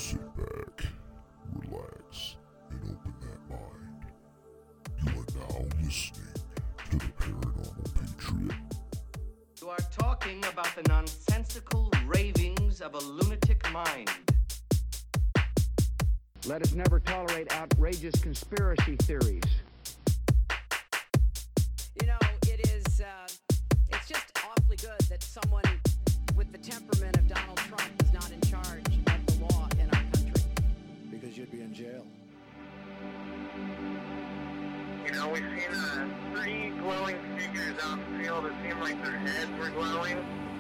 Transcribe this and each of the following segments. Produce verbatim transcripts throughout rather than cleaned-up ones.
Sit back, relax, and open that mind. You are now listening to the Paranormal Patriot. You are talking about the nonsensical ravings of a lunatic mind. Let us never tolerate outrageous conspiracy theories. You know, it is, uh, it's just awfully good that someone with the temperament of Donald Trump is not in charge of the law in our country. Because you'd be in jail. You know, we've seen uh, three glowing figures out in the field. It seemed like their heads were glowing.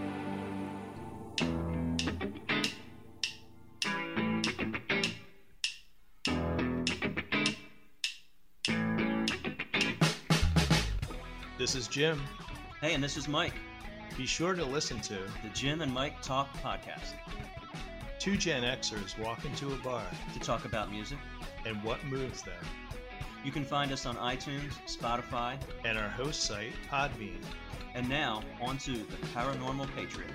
This is Jim. Hey, and this is Mike. Be sure to listen to the Jim and Mike Talk Podcast. Two Gen Xers walk into a bar to talk about music and what moves them. You can find us on iTunes, Spotify, and our host site, Podbean. And now, on to the Paranormal Patriot.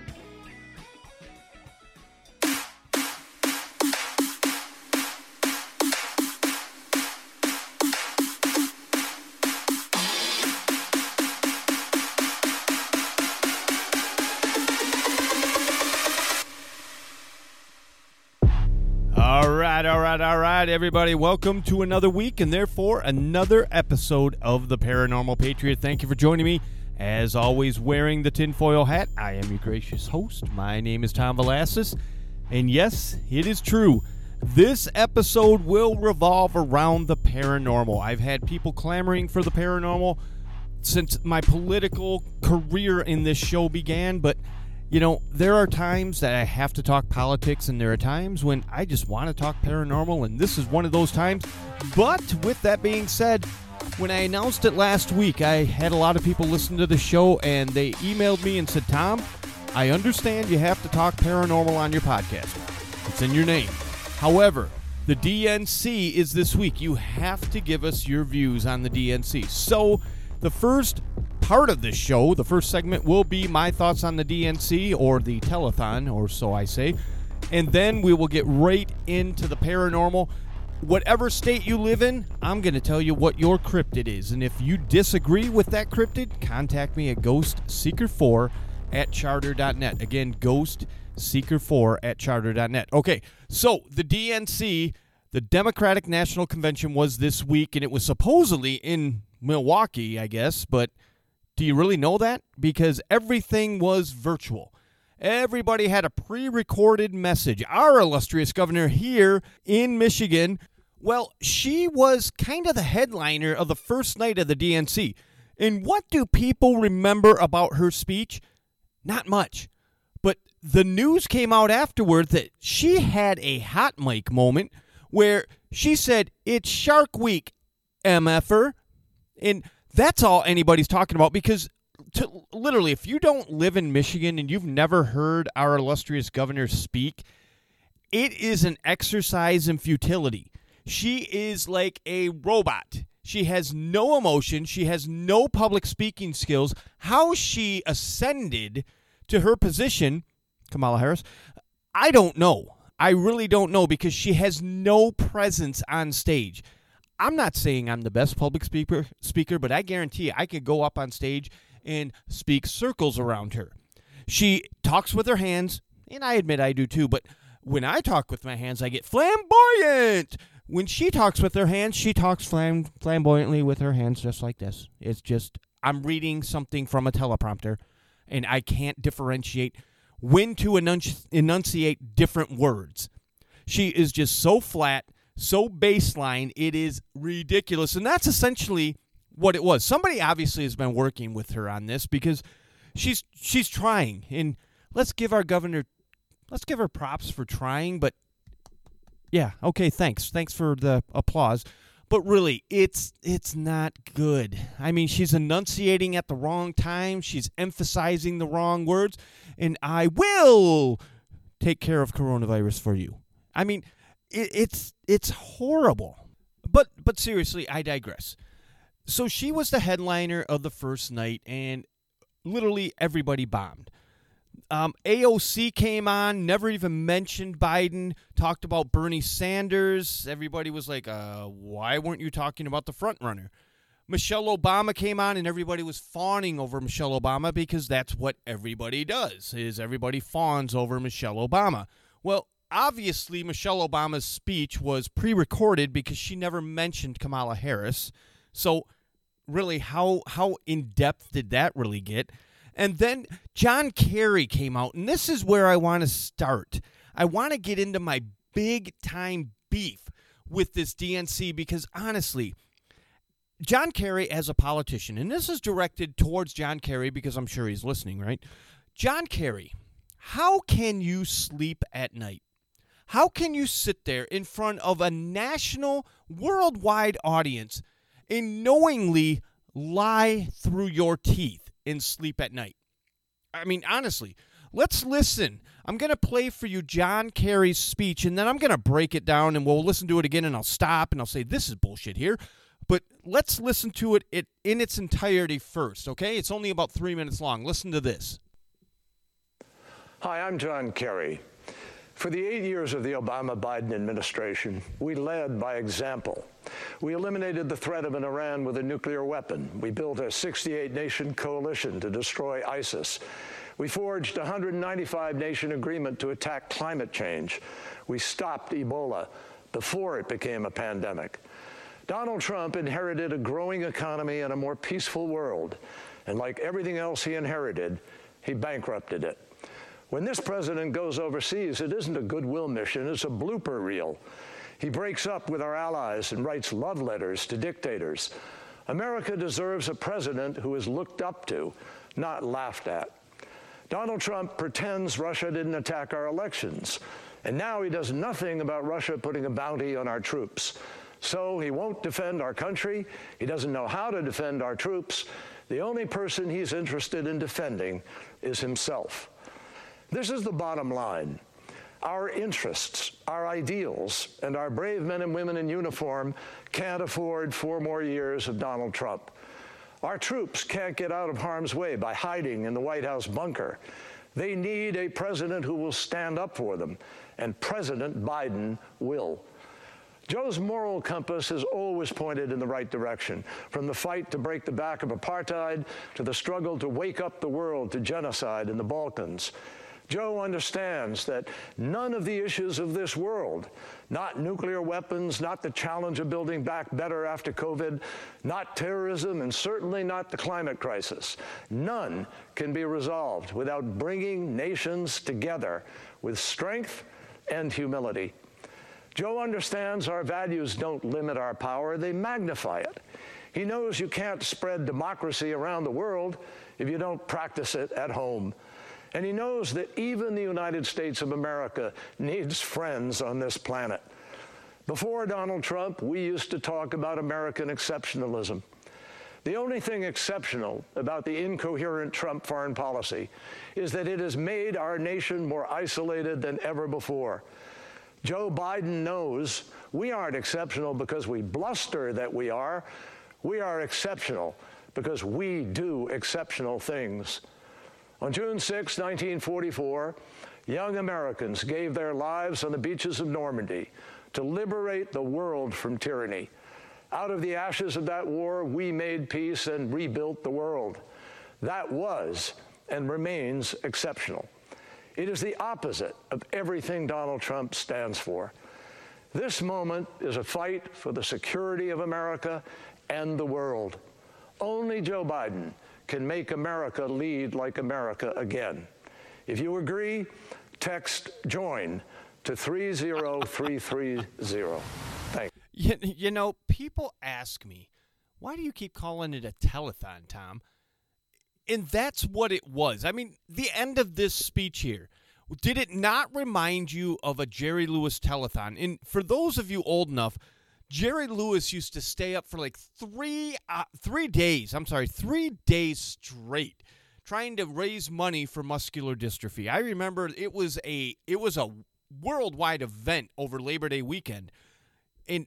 All right, all right, all right, everybody. Welcome to another week and therefore another episode of the Paranormal Patriot. Thank you for joining me. As always, wearing the tinfoil hat, I am your gracious host. My name is Tom Velasquez. And yes, it is true. This episode will revolve around the paranormal. I've had people clamoring for the paranormal since my political career in this show began, but you know, there are times that I have to talk politics, and there are times when I just want to talk paranormal, and this is one of those times. But with that being said, when I announced it last week, I had a lot of people listen to the show, and they emailed me and said, Tom, I understand you have to talk paranormal on your podcast. It's in your name. However, the D N C is this week. You have to give us your views on the D N C. So the first part of this show, the first segment, will be my thoughts on the D N C, or the telethon, or so I say. And then we will get right into the paranormal. Whatever state you live in, I'm going to tell you what your cryptid is. And if you disagree with that cryptid, contact me at ghost seeker four at charter dot net. Again, ghost seeker four at charter dot net. Okay, so the D N C, the Democratic National Convention, was this week, and it was supposedly in Milwaukee, I guess, but do you really know that? Because everything was virtual. Everybody had a pre-recorded message. Our illustrious governor here in Michigan, well, she was kind of the headliner of the first night of the D N C. And what do people remember about her speech? Not much. But the news came out afterward that she had a hot mic moment where she said, "It's Shark Week, M F er." And that's all anybody's talking about, because to, literally, if you don't live in Michigan and you've never heard our illustrious governor speak, it is an exercise in futility. She is like a robot. She has no emotion. She has no public speaking skills. How she ascended to her position, Kamala Harris, I don't know. I really don't know, because she has no presence on stage. I'm not saying I'm the best public speaker, speaker, but I guarantee you I could go up on stage and speak circles around her. She talks with her hands, and I admit I do too, but when I talk with my hands, I get flamboyant. When she talks with her hands, she talks flam- flamboyantly with her hands just like this. It's just, I'm reading something from a teleprompter, and I can't differentiate when to enunci- enunciate different words. She is just so flat, so baseline, it is ridiculous. And that's essentially what it was. Somebody obviously has been working with her on this, because she's she's trying. And let's give our governor, let's give her props for trying. But yeah, okay, thanks. Thanks for the applause. But really, it's it's not good. I mean, she's enunciating at the wrong time. She's emphasizing the wrong words. And I will take care of coronavirus for you. I mean, it, it's it's horrible. But but seriously, I digress. So she was the headliner of the first night, and literally everybody bombed. Um, A O C came on, never even mentioned Biden, talked about Bernie Sanders. Everybody was like, uh, why weren't you talking about the front runner? Michelle Obama came on, and everybody was fawning over Michelle Obama because that's what everybody does, is everybody fawns over Michelle Obama. Well, obviously, Michelle Obama's speech was pre-recorded because she never mentioned Kamala Harris. So, really, how how in-depth did that really get? And then John Kerry came out, and this is where I want to start. I want to get into my big-time beef with this D N C because, honestly, John Kerry as a politician, and this is directed towards John Kerry because I'm sure he's listening, right? John Kerry, how can you sleep at night? How can you sit there in front of a national, worldwide audience and knowingly lie through your teeth and sleep at night? I mean, honestly, let's listen. I'm going to play for you John Kerry's speech, and then I'm going to break it down, and we'll listen to it again, and I'll stop, and I'll say, this is bullshit here. But let's listen to it, it in its entirety first, okay? It's only about three minutes long. Listen to this. Hi, I'm John Kerry. For the eight years of the Obama-Biden administration, we led by example. We eliminated the threat of an Iran with a nuclear weapon. We built a sixty-eight nation coalition to destroy ISIS. We forged a one hundred ninety-five nation agreement to attack climate change. We stopped Ebola before it became a pandemic. Donald Trump inherited a growing economy and a more peaceful world, and like everything else he inherited, he bankrupted it. When this president goes overseas, it isn't a goodwill mission, it's a blooper reel. He breaks up with our allies and writes love letters to dictators. America deserves a president who is looked up to, not laughed at. Donald Trump pretends Russia didn't attack our elections, and now he does nothing about Russia putting a bounty on our troops. So he won't defend our country. He doesn't know how to defend our troops. The only person he's interested in defending is himself. This is the bottom line. Our interests, our ideals, and our brave men and women in uniform can't afford four more years of Donald Trump. Our troops can't get out of harm's way by hiding in the White House bunker. They need a president who will stand up for them, and President Biden will. Joe's moral compass has always pointed in the right direction, from the fight to break the back of apartheid to the struggle to wake up the world to genocide in the Balkans. Joe understands that none of the issues of this world, not nuclear weapons, not the challenge of building back better after COVID, not terrorism, and certainly not the climate crisis, none can be resolved without bringing nations together with strength and humility. Joe understands our values don't limit our power, they magnify it. He knows you can't spread democracy around the world if you don't practice it at home. And he knows that even the United States of America needs friends on this planet. Before Donald Trump, we used to talk about American exceptionalism. The only thing exceptional about the incoherent Trump foreign policy is that it has made our nation more isolated than ever before. Joe Biden knows we aren't exceptional because we bluster that we are. We are exceptional because we do exceptional things. On June sixth, nineteen forty-four, young Americans gave their lives on the beaches of Normandy to liberate the world from tyranny. Out of the ashes of that war, we made peace and rebuilt the world. That was and remains exceptional. It is the opposite of everything Donald Trump stands for. This moment is a fight for the security of America and the world. Only Joe Biden can make America lead like America again. If you agree, text JOIN to three zero three three zero. Thank you. You, you know, people ask me, why do you keep calling it a telethon, Tom? And that's what it was. I mean, the end of this speech here, did it not remind you of a Jerry Lewis telethon? And for those of you old enough, Jerry Lewis used to stay up for like three uh, three days, I'm sorry, three days straight trying to raise money for muscular dystrophy. I remember it was a it was a worldwide event over Labor Day weekend. And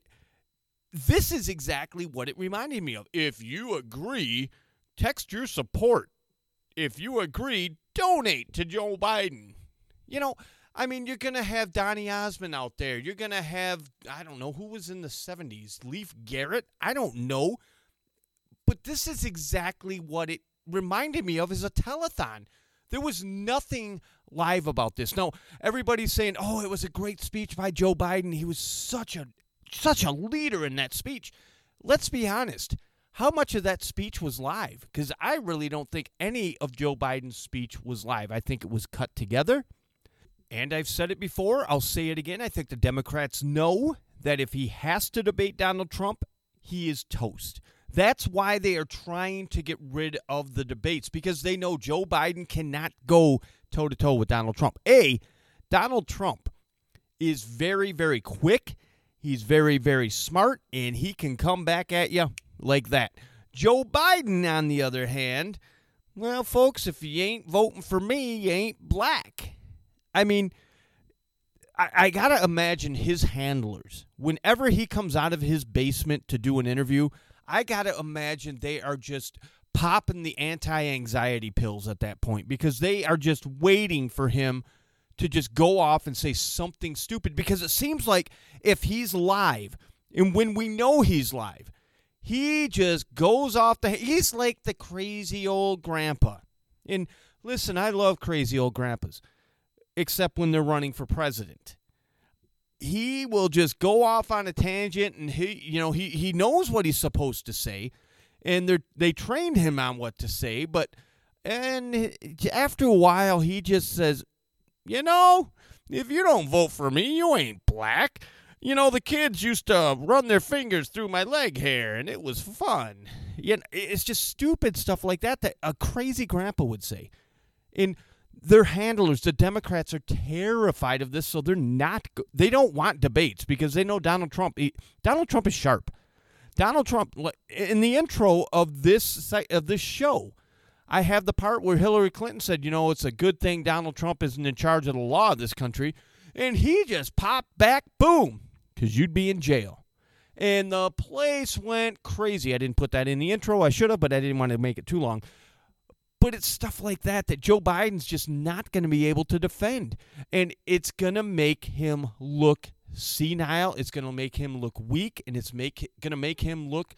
this is exactly what it reminded me of. If you agree, text your support if you agree, donate to Joe Biden. You know, I mean, you're going to have Donny Osmond out there. You're going to have, I don't know, who was in the seventies? Leif Garrett? I don't know. But this is exactly what it reminded me of as a telethon. There was nothing live about this. No, everybody's saying, oh, it was a great speech by Joe Biden. He was such a such a leader in that speech. Let's be honest. How much of that speech was live? Because I really don't think any of Joe Biden's speech was live. I think it was cut together. And I've said it before. I'll say it again. I think the Democrats know that if he has to debate Donald Trump, he is toast. That's why they are trying to get rid of the debates, because they know Joe Biden cannot go toe-to-toe with Donald Trump. A, Donald Trump is very, very quick. He's very, very smart, and he can come back at you like that. Joe Biden, on the other hand, well, folks, if you ain't voting for me, you ain't black. I mean, I, I got to imagine his handlers, whenever he comes out of his basement to do an interview, I got to imagine they are just popping the anti-anxiety pills at that point, because they are just waiting for him to just go off and say something stupid, because it seems like if he's live, and when we know he's live, he just goes off the... He's like the crazy old grandpa. And listen, I love crazy old grandpas, except when they're running for president. He will just go off on a tangent, and he, you know, he, he knows what he's supposed to say, and they they trained him on what to say, but and after a while, he just says, you know, if you don't vote for me, you ain't black. You know, the kids used to run their fingers through my leg hair, and it was fun. You know, it's just stupid stuff like that that a crazy grandpa would say. And their handlers, the Democrats, are terrified of this, so they're not. They don't want debates because they know Donald Trump. He, Donald Trump is sharp. Donald Trump. In the intro of this of this show, I have the part where Hillary Clinton said, "You know, it's a good thing Donald Trump isn't in charge of the law of this country," and he just popped back, boom, because you'd be in jail. And the place went crazy. I didn't put that in the intro. I should have, but I didn't want to make it too long. But it's stuff like that that Joe Biden's just not going to be able to defend. And it's going to make him look senile. It's going to make him look weak. And it's make going to make him look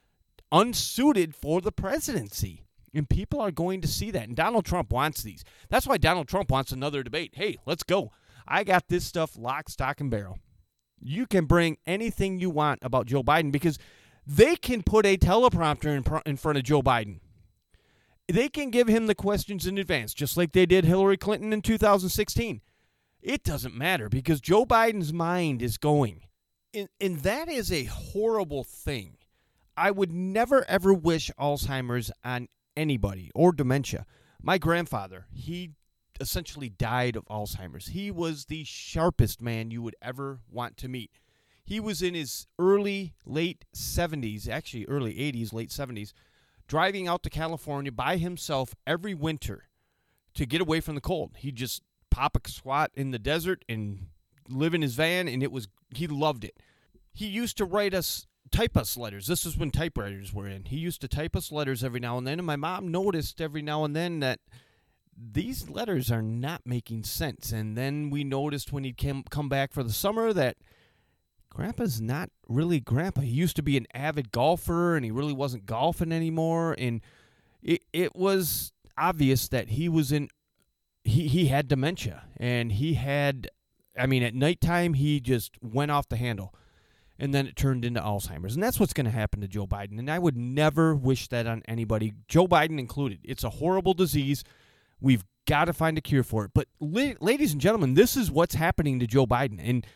unsuited for the presidency. And people are going to see that. And Donald Trump wants these. That's why Donald Trump wants another debate. Hey, let's go. I got this stuff lock, stock, and barrel. You can bring anything you want about Joe Biden because they can put a teleprompter in, pr- in front of Joe Biden. They can give him the questions in advance, just like they did Hillary Clinton in two thousand sixteen. It doesn't matter because Joe Biden's mind is going. And, and that is a horrible thing. I would never, ever wish Alzheimer's on anybody or dementia. My grandfather, he essentially died of Alzheimer's. He was the sharpest man you would ever want to meet. He was in his early, late seventies, actually early eighties, late seventies, driving out to California by himself every winter to get away from the cold. He'd just pop a squat in the desert and live in his van, and it was he loved it. He used to write us, type us letters. This is when typewriters were in. He used to type us letters every now and then, and my mom noticed every now and then that these letters are not making sense. And then we noticed when he'd come, come back for the summer that Grandpa's not really Grandpa. He used to be an avid golfer, and he really wasn't golfing anymore. And it it was obvious that he was in, he, he had dementia. And he had, I mean, at nighttime, he just went off the handle. And then it turned into Alzheimer's. And that's what's going to happen to Joe Biden. And I would never wish that on anybody, Joe Biden included. It's a horrible disease. We've got to find a cure for it. But la- ladies and gentlemen, this is what's happening to Joe Biden. And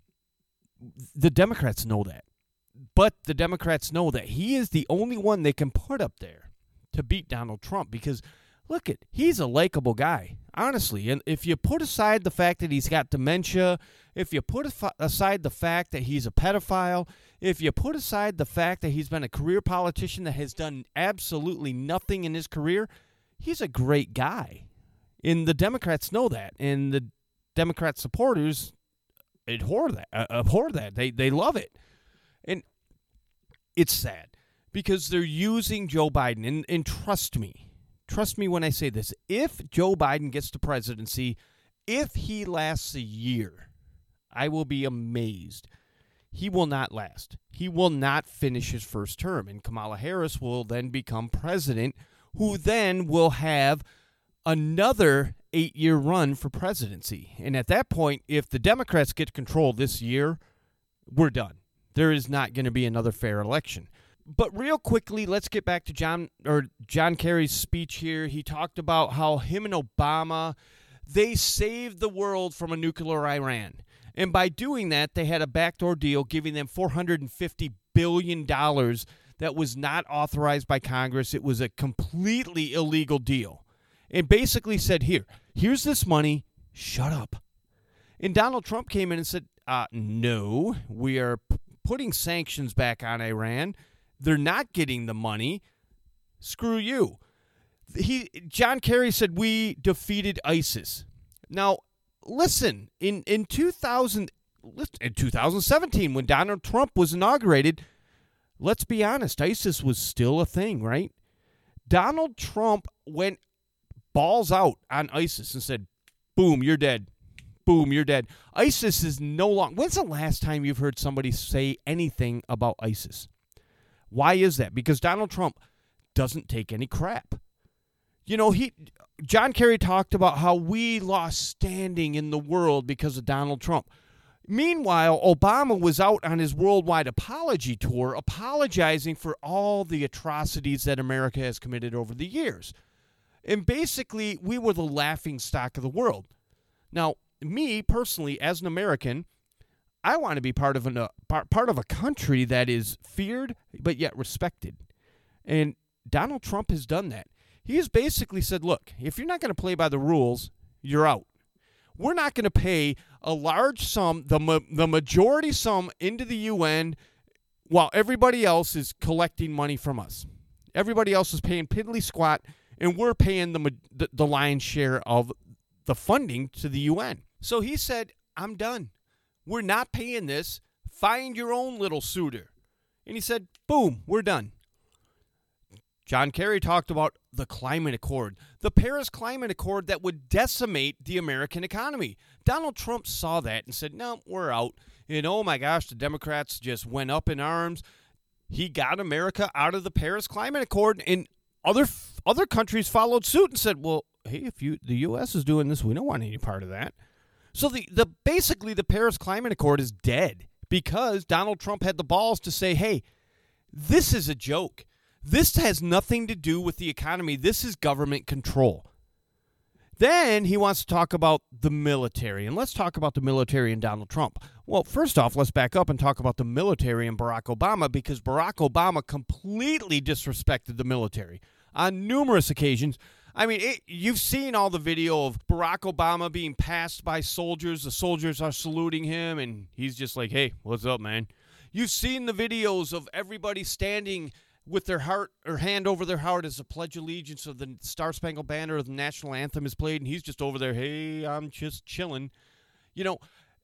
the Democrats know that. But the Democrats know that he is the only one they can put up there to beat Donald Trump because, look, it he's a likable guy, honestly. And if you put aside the fact that he's got dementia, if you put aside the fact that he's a pedophile, if you put aside the fact that he's been a career politician that has done absolutely nothing in his career, he's a great guy. And the Democrats know that. And the Democrat supporters abhor that. Uh, abhor that. They they love it. And it's sad because they're using Joe Biden. And, and trust me, trust me when I say this, if Joe Biden gets the presidency, if he lasts a year, I will be amazed. He will not last. He will not finish his first term, and Kamala Harris will then become president, who then will have another eight-year run for presidency. And at that point, if the Democrats get control this year, we're done. There is not going to be another fair election. But real quickly, let's get back to John or John Kerry's speech here. He talked about how him and Obama, they saved the world from a nuclear Iran. And by doing that, they had a backdoor deal giving them four hundred fifty billion dollars that was not authorized by Congress. It was a completely illegal deal. And basically said, here, here's this money, shut up. And Donald Trump came in and said, uh, no, we are p- putting sanctions back on Iran. They're not getting the money. Screw you. He John Kerry said, we defeated ISIS. Now, listen, in, in, two thousand, in two thousand seventeen, when Donald Trump was inaugurated, let's be honest, ISIS was still a thing, right? Donald Trump went balls out on ISIS and said, boom, you're dead. Boom, you're dead. ISIS is no longer... When's the last time you've heard somebody say anything about ISIS? Why is that? Because Donald Trump doesn't take any crap. You know, he John Kerry talked about how we lost standing in the world because of Donald Trump. Meanwhile, Obama was out on his worldwide apology tour apologizing for all the atrocities that America has committed over the years. And basically, we were the laughing stock of the world. Now, me, personally, as an American, I want to be part of, an, uh, part of a country that is feared but yet respected. And Donald Trump has done that. He has basically said, look, if you're not going to play by the rules, you're out. We're not going to pay a large sum, the ma- the majority sum into the U N while everybody else is collecting money from us. Everybody else is paying piddly squat, and we're paying the, the the lion's share of the funding to the U N. So he said, I'm done. We're not paying this. Find your own little suitor. And he said, boom, we're done. John Kerry talked about the climate accord, the Paris Climate Accord that would decimate the American economy. Donald Trump saw that and said, no, we're out. And oh my gosh, the Democrats just went up in arms. He got America out of the Paris Climate Accord, and other other countries followed suit and said, well, hey, if you the U S is doing this, we don't want any part of that. So the, the basically the Paris Climate Accord is dead because Donald Trump had the balls to say, hey, this is a joke. This has nothing to do with the economy. This is government control. Then he wants to talk about the military. And let's talk about the military and Donald Trump. Well, first off, let's back up and talk about the military and Barack Obama, because Barack Obama completely disrespected the military on numerous occasions. I mean, it, you've seen all the video of Barack Obama being passed by soldiers. The soldiers are saluting him, and he's just like, hey, what's up, man? You've seen the videos of everybody standing with their heart or hand over their heart as a pledge allegiance of the Star-Spangled Banner or the national anthem is played, and he's just over there, hey, I'm just chilling. You know,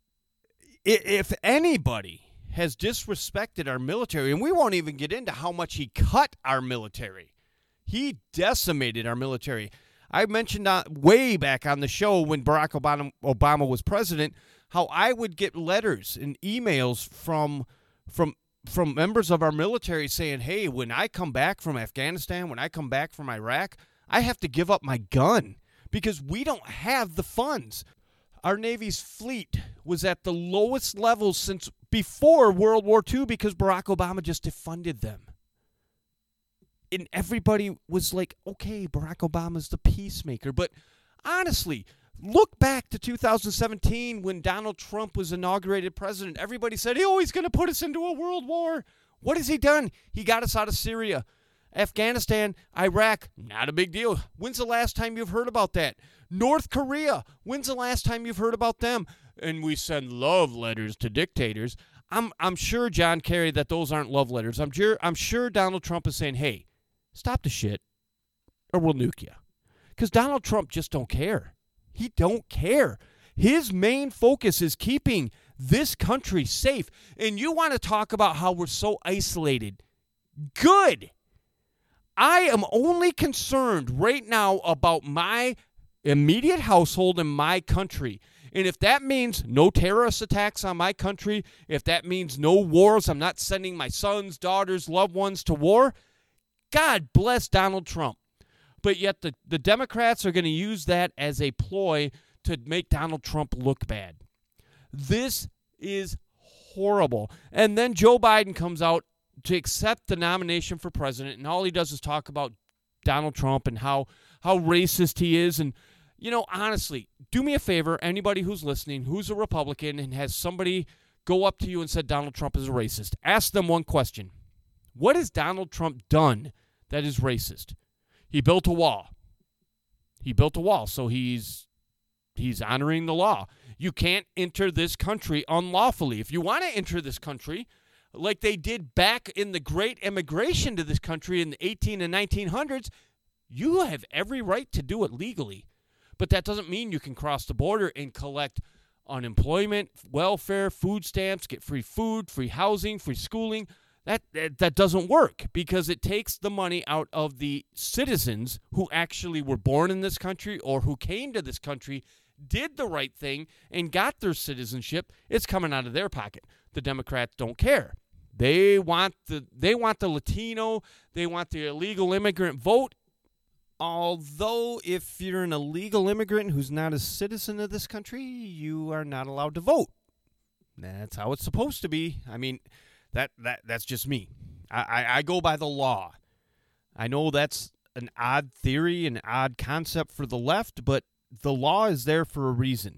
if anybody has disrespected our military, and we won't even get into how much he cut our military. He decimated our military. I mentioned uh, way back on the show when Barack Obama, Obama was president, how I would get letters and emails from from from members of our military saying, hey, when I come back from Afghanistan, when I come back from Iraq, I have to give up my gun because we don't have the funds. Our Navy's fleet was at the lowest level since before World War Two because Barack Obama just defunded them. And everybody was like, okay, Barack Obama's the peacemaker. But honestly, look back to two thousand seventeen when Donald Trump was inaugurated president. Everybody said, oh, he's going to put us into a world war. What has he done? He got us out of Syria. Afghanistan, Iraq, not a big deal. When's the last time you've heard about that? North Korea, when's the last time you've heard about them? And we send love letters to dictators. I'm I'm sure, John Kerry, that those aren't love letters. I'm sure, I'm sure Donald Trump is saying, hey, stop the shit or we'll nuke you. Because Donald Trump just don't care. He don't care. His main focus is keeping this country safe. And you want to talk about how we're so isolated. Good. I am only concerned right now about my immediate household and my country. And if that means no terrorist attacks on my country, if that means no wars, I'm not sending my sons, daughters, loved ones to war, God bless Donald Trump. But yet the, the Democrats are going to use that as a ploy to make Donald Trump look bad. This is horrible. And then Joe Biden comes out to accept the nomination for president, and all he does is talk about Donald Trump and how, how racist he is. And, you know, honestly, do me a favor, anybody who's listening, who's a Republican and has somebody go up to you and said Donald Trump is a racist, ask them one question. What has Donald Trump done that is racist? He built a wall. He built a wall, so he's he's honoring the law. You can't enter this country unlawfully. If you want to enter this country, like they did back in the great immigration to this country in the eighteen and nineteen hundreds, you have every right to do it legally. But that doesn't mean you can cross the border and collect unemployment, welfare, food stamps, get free food, free housing, free schooling. That, that that doesn't work because it takes the money out of the citizens who actually were born in this country or who came to this country, did the right thing, and got their citizenship. It's coming out of their pocket. The Democrats don't care. They want the they want the Latino, they want the illegal immigrant vote. Although if you're an illegal immigrant who's not a citizen of this country, you are not allowed to vote. That's how it's supposed to be. I mean, that that that's just me. I, I, I go by the law. I know that's an odd theory, an odd concept for the left, but the law is there for a reason.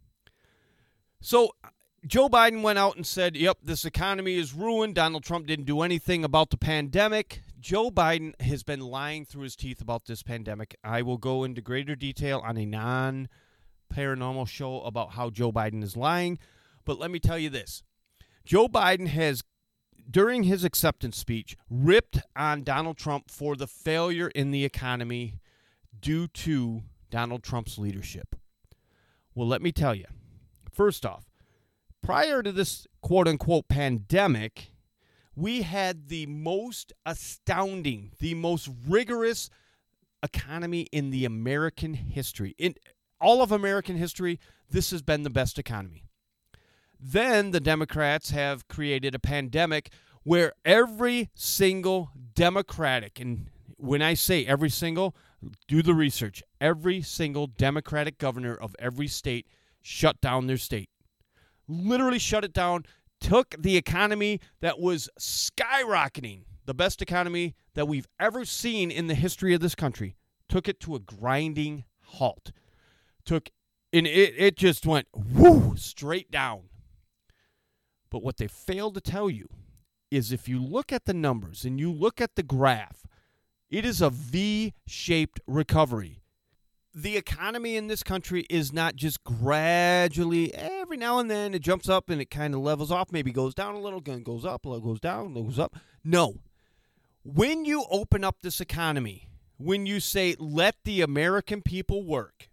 So Joe Biden went out and said, yep, this economy is ruined. Donald Trump didn't do anything about the pandemic. Joe Biden has been lying through his teeth about this pandemic. I will go into greater detail on a non-paranormal show about how Joe Biden is lying. But let me tell you this. Joe Biden has, during his acceptance speech, ripped on Donald Trump for the failure in the economy due to Donald Trump's leadership. Well, let me tell you. First off, prior to this quote-unquote pandemic, we had the most astounding, the most rigorous economy in the American history. In all of American history, this has been the best economy. Then the Democrats have created a pandemic where every single Democratic, and when I say every single, do the research, every single Democratic governor of every state shut down their state. Literally shut it down, took the economy that was skyrocketing, the best economy that we've ever seen in the history of this country, took it to a grinding halt. Took, and it, it just went whoo, straight down. But what they failed to tell you is if you look at the numbers and you look at the graph, it is a V-shaped recovery. The economy in this country is not just gradually, every now and then it jumps up and it kind of levels off, maybe goes down a little, goes up, goes down, goes up. No. When you open up this economy, when you say, let the American people work,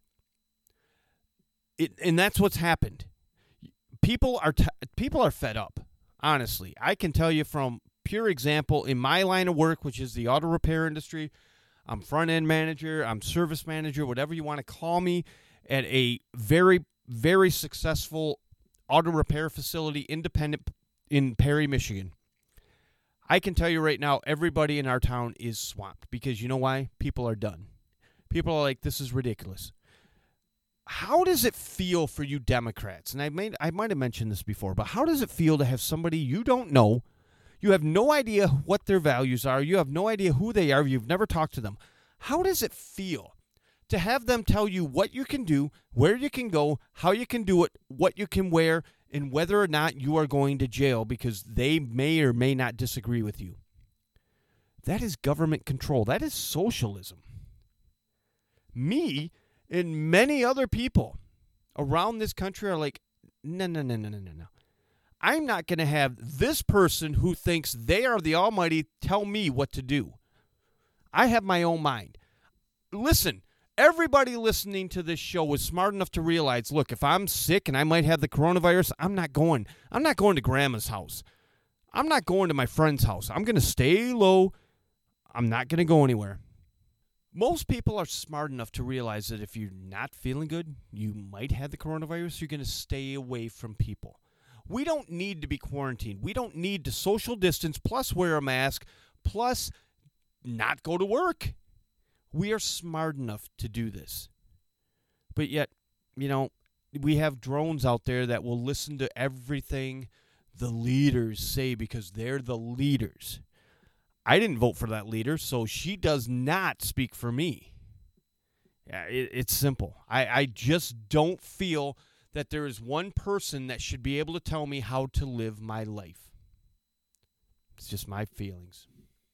it, and that's what's happened. People are t- people are fed up, honestly. I can tell you from pure example in my line of work, which is the auto repair industry. I'm front-end manager, I'm service manager, whatever you want to call me, at a very, very successful auto repair facility, independent, in Perry, Michigan. I can tell you right now, everybody in our town is swamped because you know why? People are done. People are like, this is ridiculous. How does it feel for you Democrats? And I made, I might have mentioned this before, but how does it feel to have somebody you don't know? You have no idea what their values are. You have no idea who they are. You've never talked to them. How does it feel to have them tell you what you can do, where you can go, how you can do it, what you can wear, and whether or not you are going to jail because they may or may not disagree with you? That is government control. That is socialism. Me and many other people around this country are like, no, no, no, no, no, no, no. I'm not going to have this person who thinks they are the almighty tell me what to do. I have my own mind. Listen, everybody listening to this show is smart enough to realize, look, if I'm sick and I might have the coronavirus, I'm not going. I'm not going to grandma's house. I'm not going to my friend's house. I'm going to stay low. I'm not going to go anywhere. Most people are smart enough to realize that if you're not feeling good, you might have the coronavirus, you're going to stay away from people. We don't need to be quarantined. We don't need to social distance, plus wear a mask, plus not go to work. We are smart enough to do this. But yet, you know, we have drones out there that will listen to everything the leaders say because they're the leaders. I didn't vote for that leader, so she does not speak for me. Yeah, it, it's simple. I, I just don't feel that there is one person that should be able to tell me how to live my life. It's just my feelings.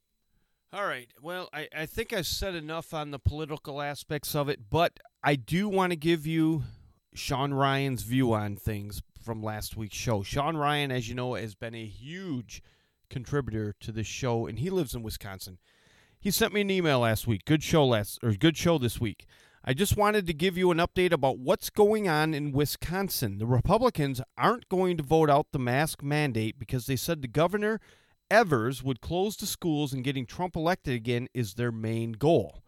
All right, well, I, I think I've said enough on the political aspects of it, but I do want to give you Sean Ryan's view on things from last week's show. Sean Ryan, as you know, has been a huge contributor to this show, and he lives in Wisconsin. He sent me an email last week. Good show last or good show this week. I just wanted to give you an update about what's going on in Wisconsin. The Republicans aren't going to vote out the mask mandate because they said the Governor Evers would close the schools and getting Trump elected again is their main goal.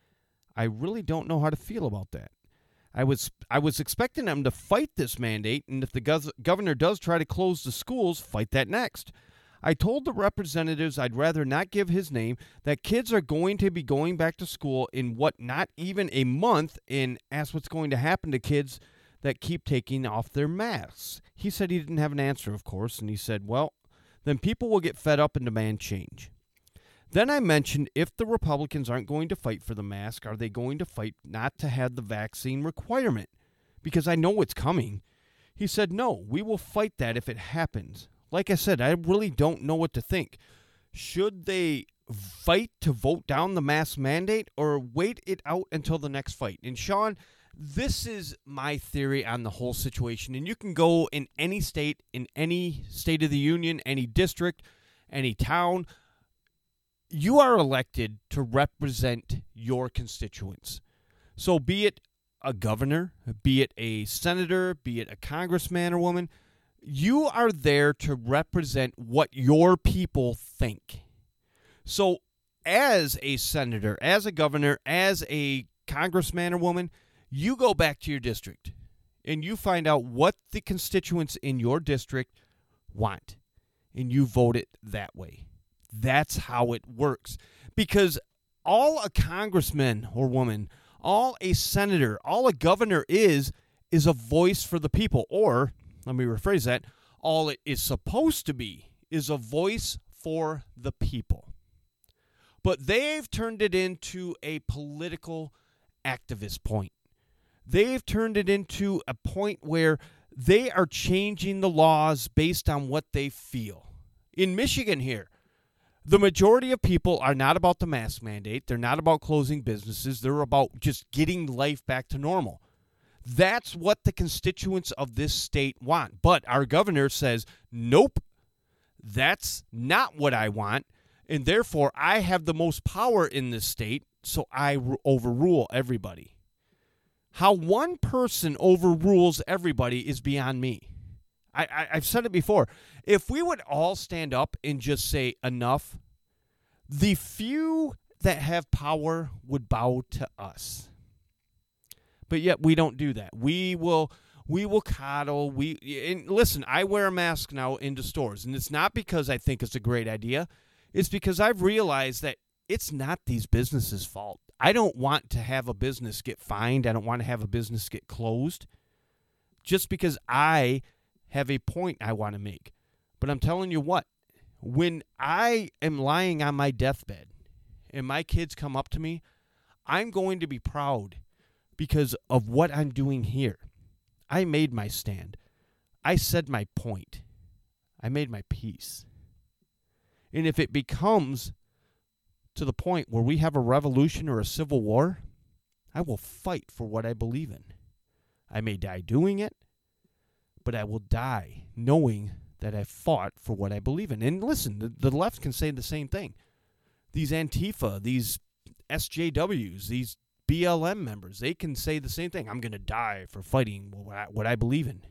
I really don't know how to feel about that. I was I was expecting them to fight this mandate, and if the gov- governor does try to close the schools, fight that next. I told the representatives I'd rather not give his name that kids are going to be going back to school in what, not even a month, and asked what's going to happen to kids that keep taking off their masks. He said he didn't have an answer, of course, and he said, well, then people will get fed up and demand change. Then I mentioned if the Republicans aren't going to fight for the mask, are they going to fight not to have the vaccine requirement? Because I know it's coming. He said, no, we will fight that if it happens. Like I said, I really don't know what to think. Should they fight to vote down the mask mandate or wait it out until the next fight? And Sean, this is my theory on the whole situation. And you can go in any state, in any state of the union, any district, any town. You are elected to represent your constituents. So be it a governor, be it a senator, be it a congressman or woman, you are there to represent what your people think. So as a senator, as a governor, as a congressman or woman, you go back to your district and you find out what the constituents in your district want, and you vote it that way. That's how it works. Because all a congressman or woman, all a senator, all a governor is, is a voice for the people. Or, let me rephrase that, all it is supposed to be is a voice for the people. But they've turned it into a political activist point. They've turned it into a point where they are changing the laws based on what they feel. In Michigan here, the majority of people are not about the mask mandate. They're not about closing businesses. They're about just getting life back to normal. That's what the constituents of this state want. But our governor says, nope, that's not what I want. And therefore, I have the most power in this state, so I overrule everybody. How one person overrules everybody is beyond me. I, I, I've said it before. If we would all stand up and just say enough, the few that have power would bow to us. But yet we don't do that. We will we will coddle. We and listen, I wear a mask now into stores, and it's not because I think it's a great idea. It's because I've realized that it's not these businesses' fault. I don't want to have a business get fined. I don't want to have a business get closed just because I have a point I want to make. But I'm telling you what, when I am lying on my deathbed and my kids come up to me, I'm going to be proud because of what I'm doing here. I made my stand. I said my point. I made my peace. And if it becomes to the point where we have a revolution or a civil war, I will fight for what I believe in. I may die doing it, but I will die knowing that I fought for what I believe in. And listen, the, the left can say the same thing. These Antifa, these S J Ws, these B L M members, they can say the same thing. I'm going to die for fighting what I, what I believe in.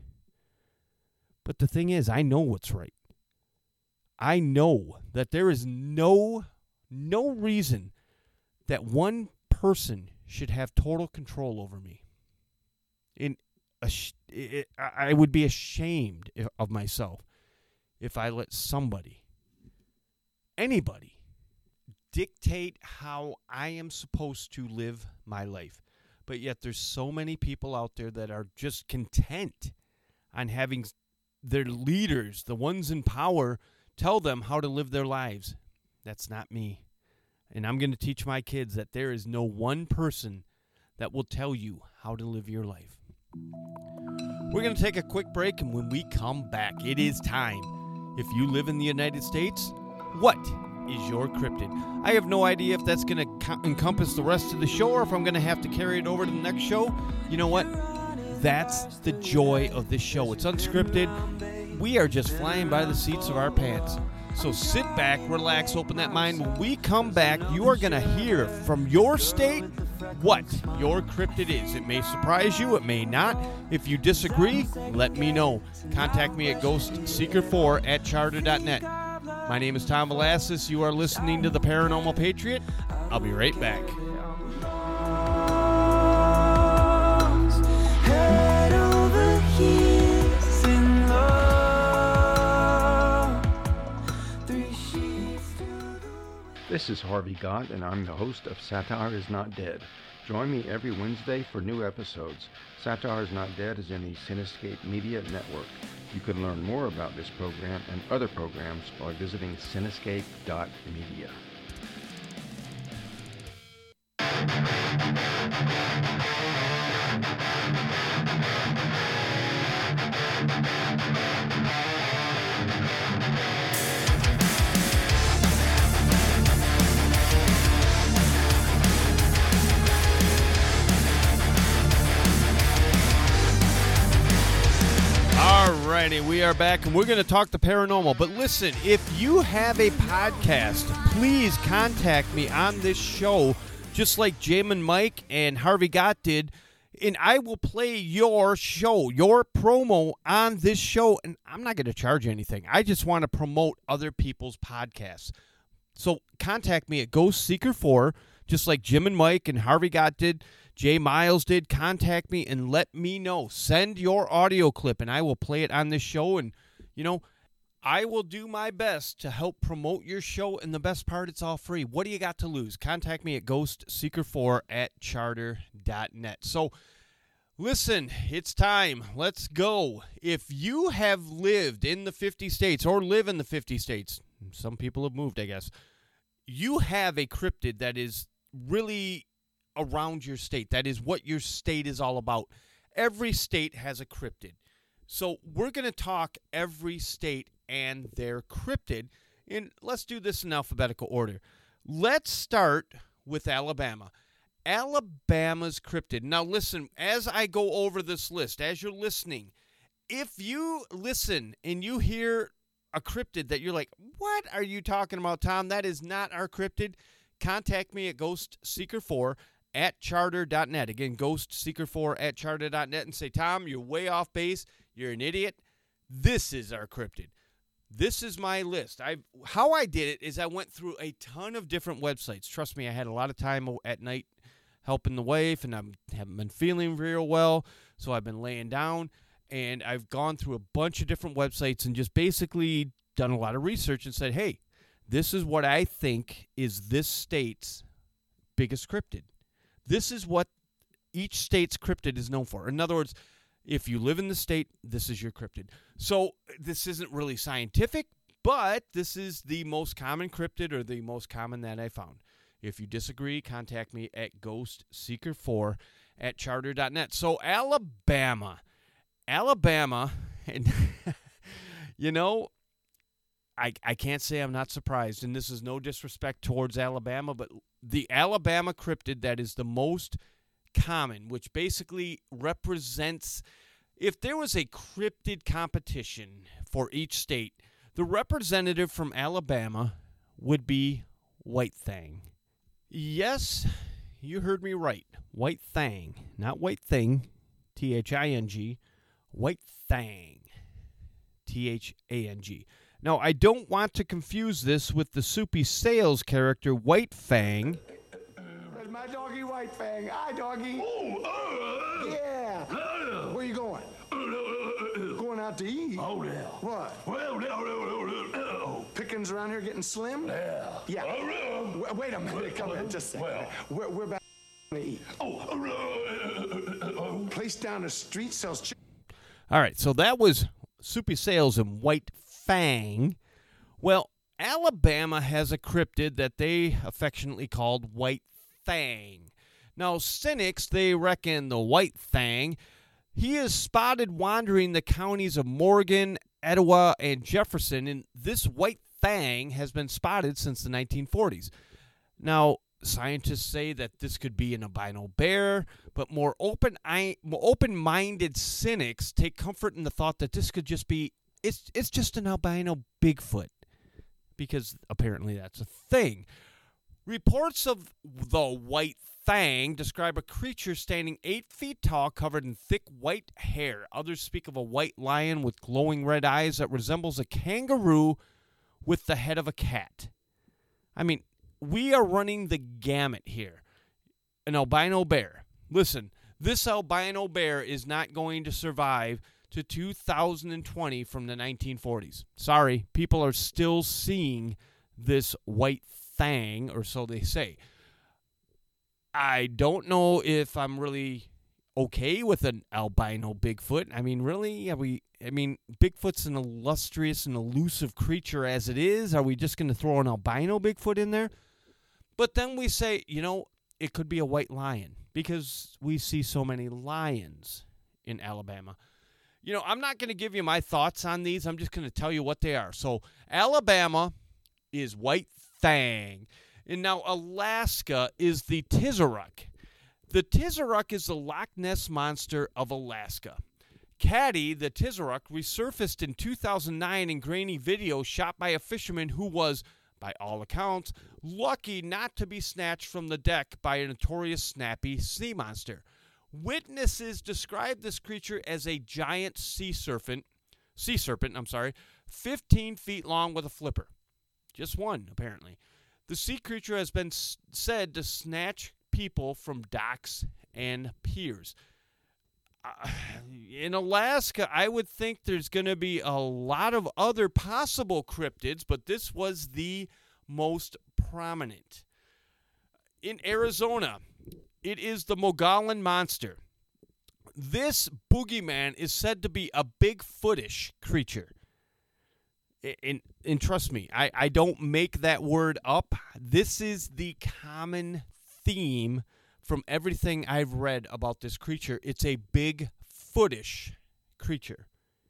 But the thing is, I know what's right. I know that there is no no reason that one person should have total control over me. In a, it, I would be ashamed of myself if I let somebody, anybody, dictate how I am supposed to live my life. But yet there's so many people out there that are just content on having their leaders, the ones in power, tell them how to live their lives. That's not me. And I'm going to teach my kids that there is no one person that will tell you how to live your life. We're going to take a quick break, and when we come back, it is time. If you live in the United States, what is your cryptid? I have no idea if that's going to co- encompass the rest of the show or if I'm going to have to carry it over to the next show. You know what? That's the joy of this show. It's unscripted. We are just flying by the seats of our pants. So sit back, relax, open that mind. When we come back, you are going to hear from your state what your cryptid is. It may surprise you, it may not. If you disagree, let me know. Contact me at ghost seeker four at charter dot net. My name is Tom Velasquez. You are listening to The Paranormal Patriot. I'll be right back. Head over heels in love. Three sheets to the... This is Harvey Gott, and I'm the host of Satire is Not Dead. Join me every Wednesday for new episodes. Satire is Not Dead is in the Cinescape Media Network. You can learn more about this program and other programs by visiting cinescape dot media. Alrighty, we are back, and we're going to talk the paranormal. But listen, if you have a podcast, please contact me on this show, just like Jamin Mike and Harvey Gott did, and I will play your show, your promo on this show, and I'm not going to charge you anything. I just want to promote other people's podcasts. So contact me at ghost seeker four, just like Jim and Mike and Harvey Gott did. Jay Miles did. Contact me and let me know. Send your audio clip, and I will play it on this show. And, you know, I will do my best to help promote your show. And the best part, it's all free. What do you got to lose? Contact me at ghost seeker four at charter dot net. So, listen, it's time. Let's go. If you have lived in the fifty states or live in the fifty states, some people have moved, I guess, you have a cryptid that is really around your state. That is what your state is all about. Every state has a cryptid. So we're going to talk every state and their cryptid. And let's do this in alphabetical order. Let's start with Alabama. Alabama's cryptid. Now listen, as I go over this list, as you're listening, if you listen and you hear a cryptid that you're like, what are you talking about, Tom? That is not our cryptid. Contact me at ghost seeker four at charter dot net. Again, ghost seeker four at charter dot net, and say, Tom, you're way off base. You're an idiot. This is our cryptid. This is my list. I How I did it is I went through a ton of different websites. Trust me, I had a lot of time at night helping the wife, and I haven't been feeling real well, so I've been laying down, and I've gone through a bunch of different websites and just basically done a lot of research and said, hey, this is what I think is this state's biggest cryptid. This is what each state's cryptid is known for. In other words, if you live in the state, this is your cryptid. So this isn't really scientific, but this is the most common cryptid, or the most common that I found. If you disagree, contact me at ghost seeker four at charter dot net. So Alabama. Alabama, and you know, I, I can't say I'm not surprised, and this is no disrespect towards Alabama, but the Alabama cryptid that is the most common, which basically represents, if there was a cryptid competition for each state, the representative from Alabama would be White Thing. Yes, you heard me right. White Thing, not White Thing, T H I N G, White Thing, T H A N G. Now, I don't want to confuse this with the Soupy Sales character White Fang. That's my doggy White Fang. Hi, doggy. Oh, uh, yeah. Uh, Where you going? Uh, going out to eat? Oh, yeah. What? Well, uh, Pickings around here getting slim? Yeah. Yeah. Uh, w- wait a minute. Come here just a second. Well, we're, we're about to eat. Oh, uh, place down the street sells chicken. All right, so that was Soupy Sales and White Fang. Well, Alabama has a cryptid that they affectionately called White Fang. Now, cynics, they reckon the White Fang, he is spotted wandering the counties of Morgan, Etowah, and Jefferson, and this White Fang has been spotted since the nineteen forties. Now, scientists say that this could be an albino bear, but more open more open-minded cynics take comfort in the thought that this could just be it's it's just an albino Bigfoot, because apparently that's a thing. Reports of the White Fang describe a creature standing eight feet tall, covered in thick white hair. Others speak of a white lion with glowing red eyes that resembles a kangaroo with the head of a cat. I mean, we are running the gamut here. An albino bear. Listen, this albino bear is not going to survive to two thousand twenty from the nineteen forties. Sorry, people are still seeing this White Fang, or so they say. I don't know if I'm really okay with an albino Bigfoot. I mean, really? Are we? I mean, Bigfoot's an illustrious and elusive creature as it is. Are we just going to throw an albino Bigfoot in there? But then we say, you know, it could be a white lion, because we see so many lions in Alabama. You know, I'm not going to give you my thoughts on these. I'm just going to tell you what they are. So, Alabama is White Fang. And now Alaska is the Tizaruk. The Tizaruk is the Loch Ness Monster of Alaska. Caddy, the Tizaruk, resurfaced in two thousand nine in grainy video shot by a fisherman who was, by all accounts, lucky not to be snatched from the deck by a notorious snappy sea monster. Witnesses described this creature as a giant sea serpent, sea serpent, I'm sorry, fifteen feet long with a flipper. Just one, apparently. The sea creature has been s- said to snatch people from docks and piers. Uh, in Alaska, I would think there's going to be a lot of other possible cryptids, but this was the most prominent. In Arizona, it is the Mogollon Monster. This boogeyman is said to be a Bigfootish creature. And, and trust me, I, I don't make that word up. This is the common theme from everything I've read about this creature. It's a Bigfootish creature.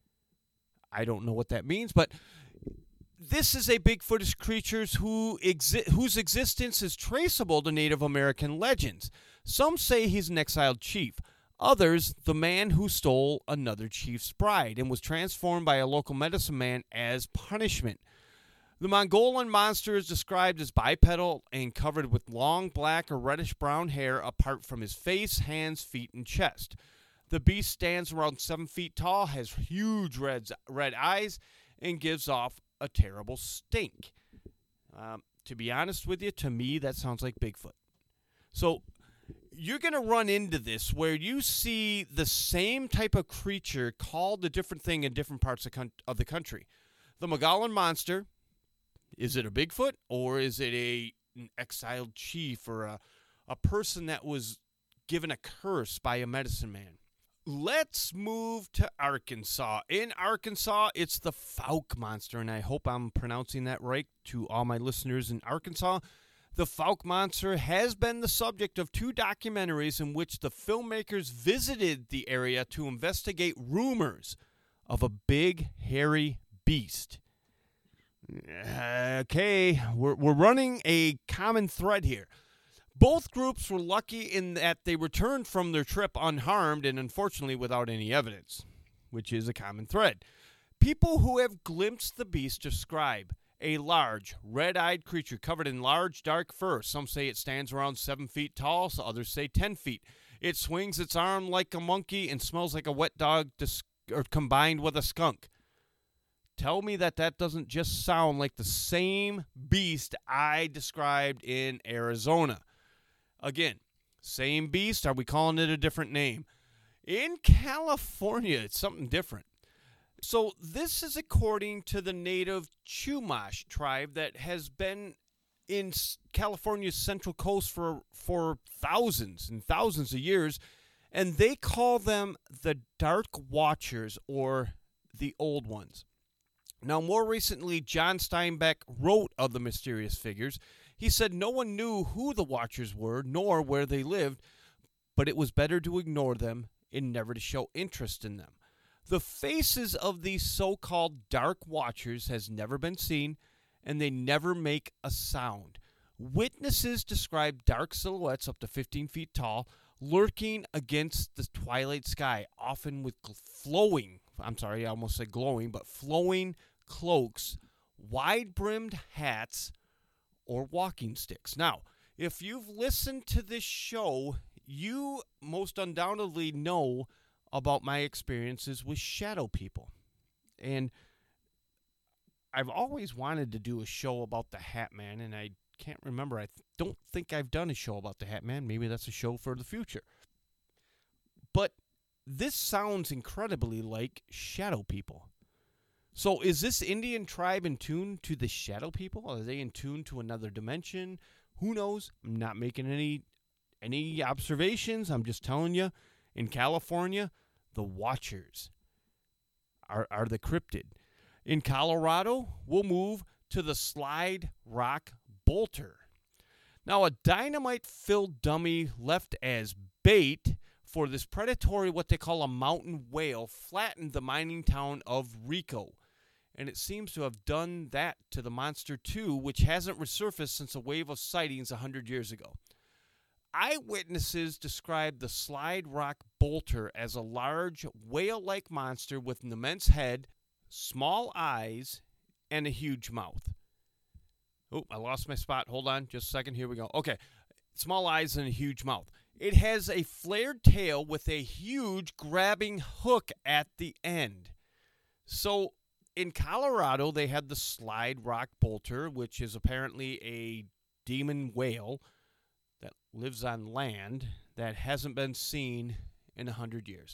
I don't know what that means, but this is a Bigfootish creature who exi- whose existence is traceable to Native American legends. Some say he's an exiled chief. Others, the man who stole another chief's bride and was transformed by a local medicine man as punishment. The Mogollon Monster is described as bipedal and covered with long black or reddish-brown hair apart from his face, hands, feet, and chest. The beast stands around seven feet tall, has huge red, red eyes, and gives off a terrible stink. Um, to be honest with you, to me, that sounds like Bigfoot. So you're going to run into this where you see the same type of creature called a different thing in different parts of, con- of the country. The Mogollon Monster, is it a Bigfoot, or is it a, an exiled chief or a, a person that was given a curse by a medicine man? Let's move to Arkansas. In Arkansas, it's the Fouke Monster, and I hope I'm pronouncing that right to all my listeners in Arkansas. The Fouke Monster has been the subject of two documentaries in which the filmmakers visited the area to investigate rumors of a big, hairy beast. Okay, we're, we're running a common thread here. Both groups were lucky in that they returned from their trip unharmed and unfortunately without any evidence, which is a common thread. People who have glimpsed the beast describe a large, red-eyed creature covered in large, dark fur. Some say it stands around seven feet tall, so others say ten feet. It swings its arm like a monkey and smells like a wet dog dis- or combined with a skunk. Tell me that that doesn't just sound like the same beast I described in Arizona. Again, same beast. Are we calling it a different name? In California, it's something different. So this is according to the native Chumash tribe that has been in California's Central Coast for, for thousands and thousands of years, and they call them the Dark Watchers, or the Old Ones. Now, more recently, John Steinbeck wrote of the mysterious figures. He said no one knew who the Watchers were, nor where they lived, but it was better to ignore them and never to show interest in them. The faces of these so-called Dark Watchers has never been seen, and they never make a sound. Witnesses describe dark silhouettes up to fifteen feet tall, lurking against the twilight sky, often with flowing, I'm sorry, I almost said glowing, but flowing cloaks, wide-brimmed hats, or walking sticks. Now, if you've listened to this show, you most undoubtedly know about my experiences with shadow people. And I've always wanted to do a show about the Hat Man, and I can't remember. I th- don't think I've done a show about the Hat Man. Maybe that's a show for the future. But this sounds incredibly like shadow people. So is this Indian tribe in tune to the shadow people? Are they in tune to another dimension? Who knows? I'm not making any any observations. I'm just telling you, in California, the Watchers are, are the cryptid. In Colorado, we'll move to the Slide Rock Bolter. Now, a dynamite-filled dummy left as bait for this predatory, what they call a mountain whale, flattened the mining town of Rico. And it seems to have done that to the monster too, which hasn't resurfaced since a wave of sightings one hundred years ago. Eyewitnesses described the Slide Rock Bolter as a large, whale-like monster with an immense head, small eyes, and a huge mouth. Oh, I lost my spot. Hold on just a second. Here we go. Okay, small eyes and a huge mouth. It has a flared tail with a huge grabbing hook at the end. So in Colorado, they had the Slide Rock Bolter, which is apparently a demon whale that lives on land that hasn't been seen in one hundred years.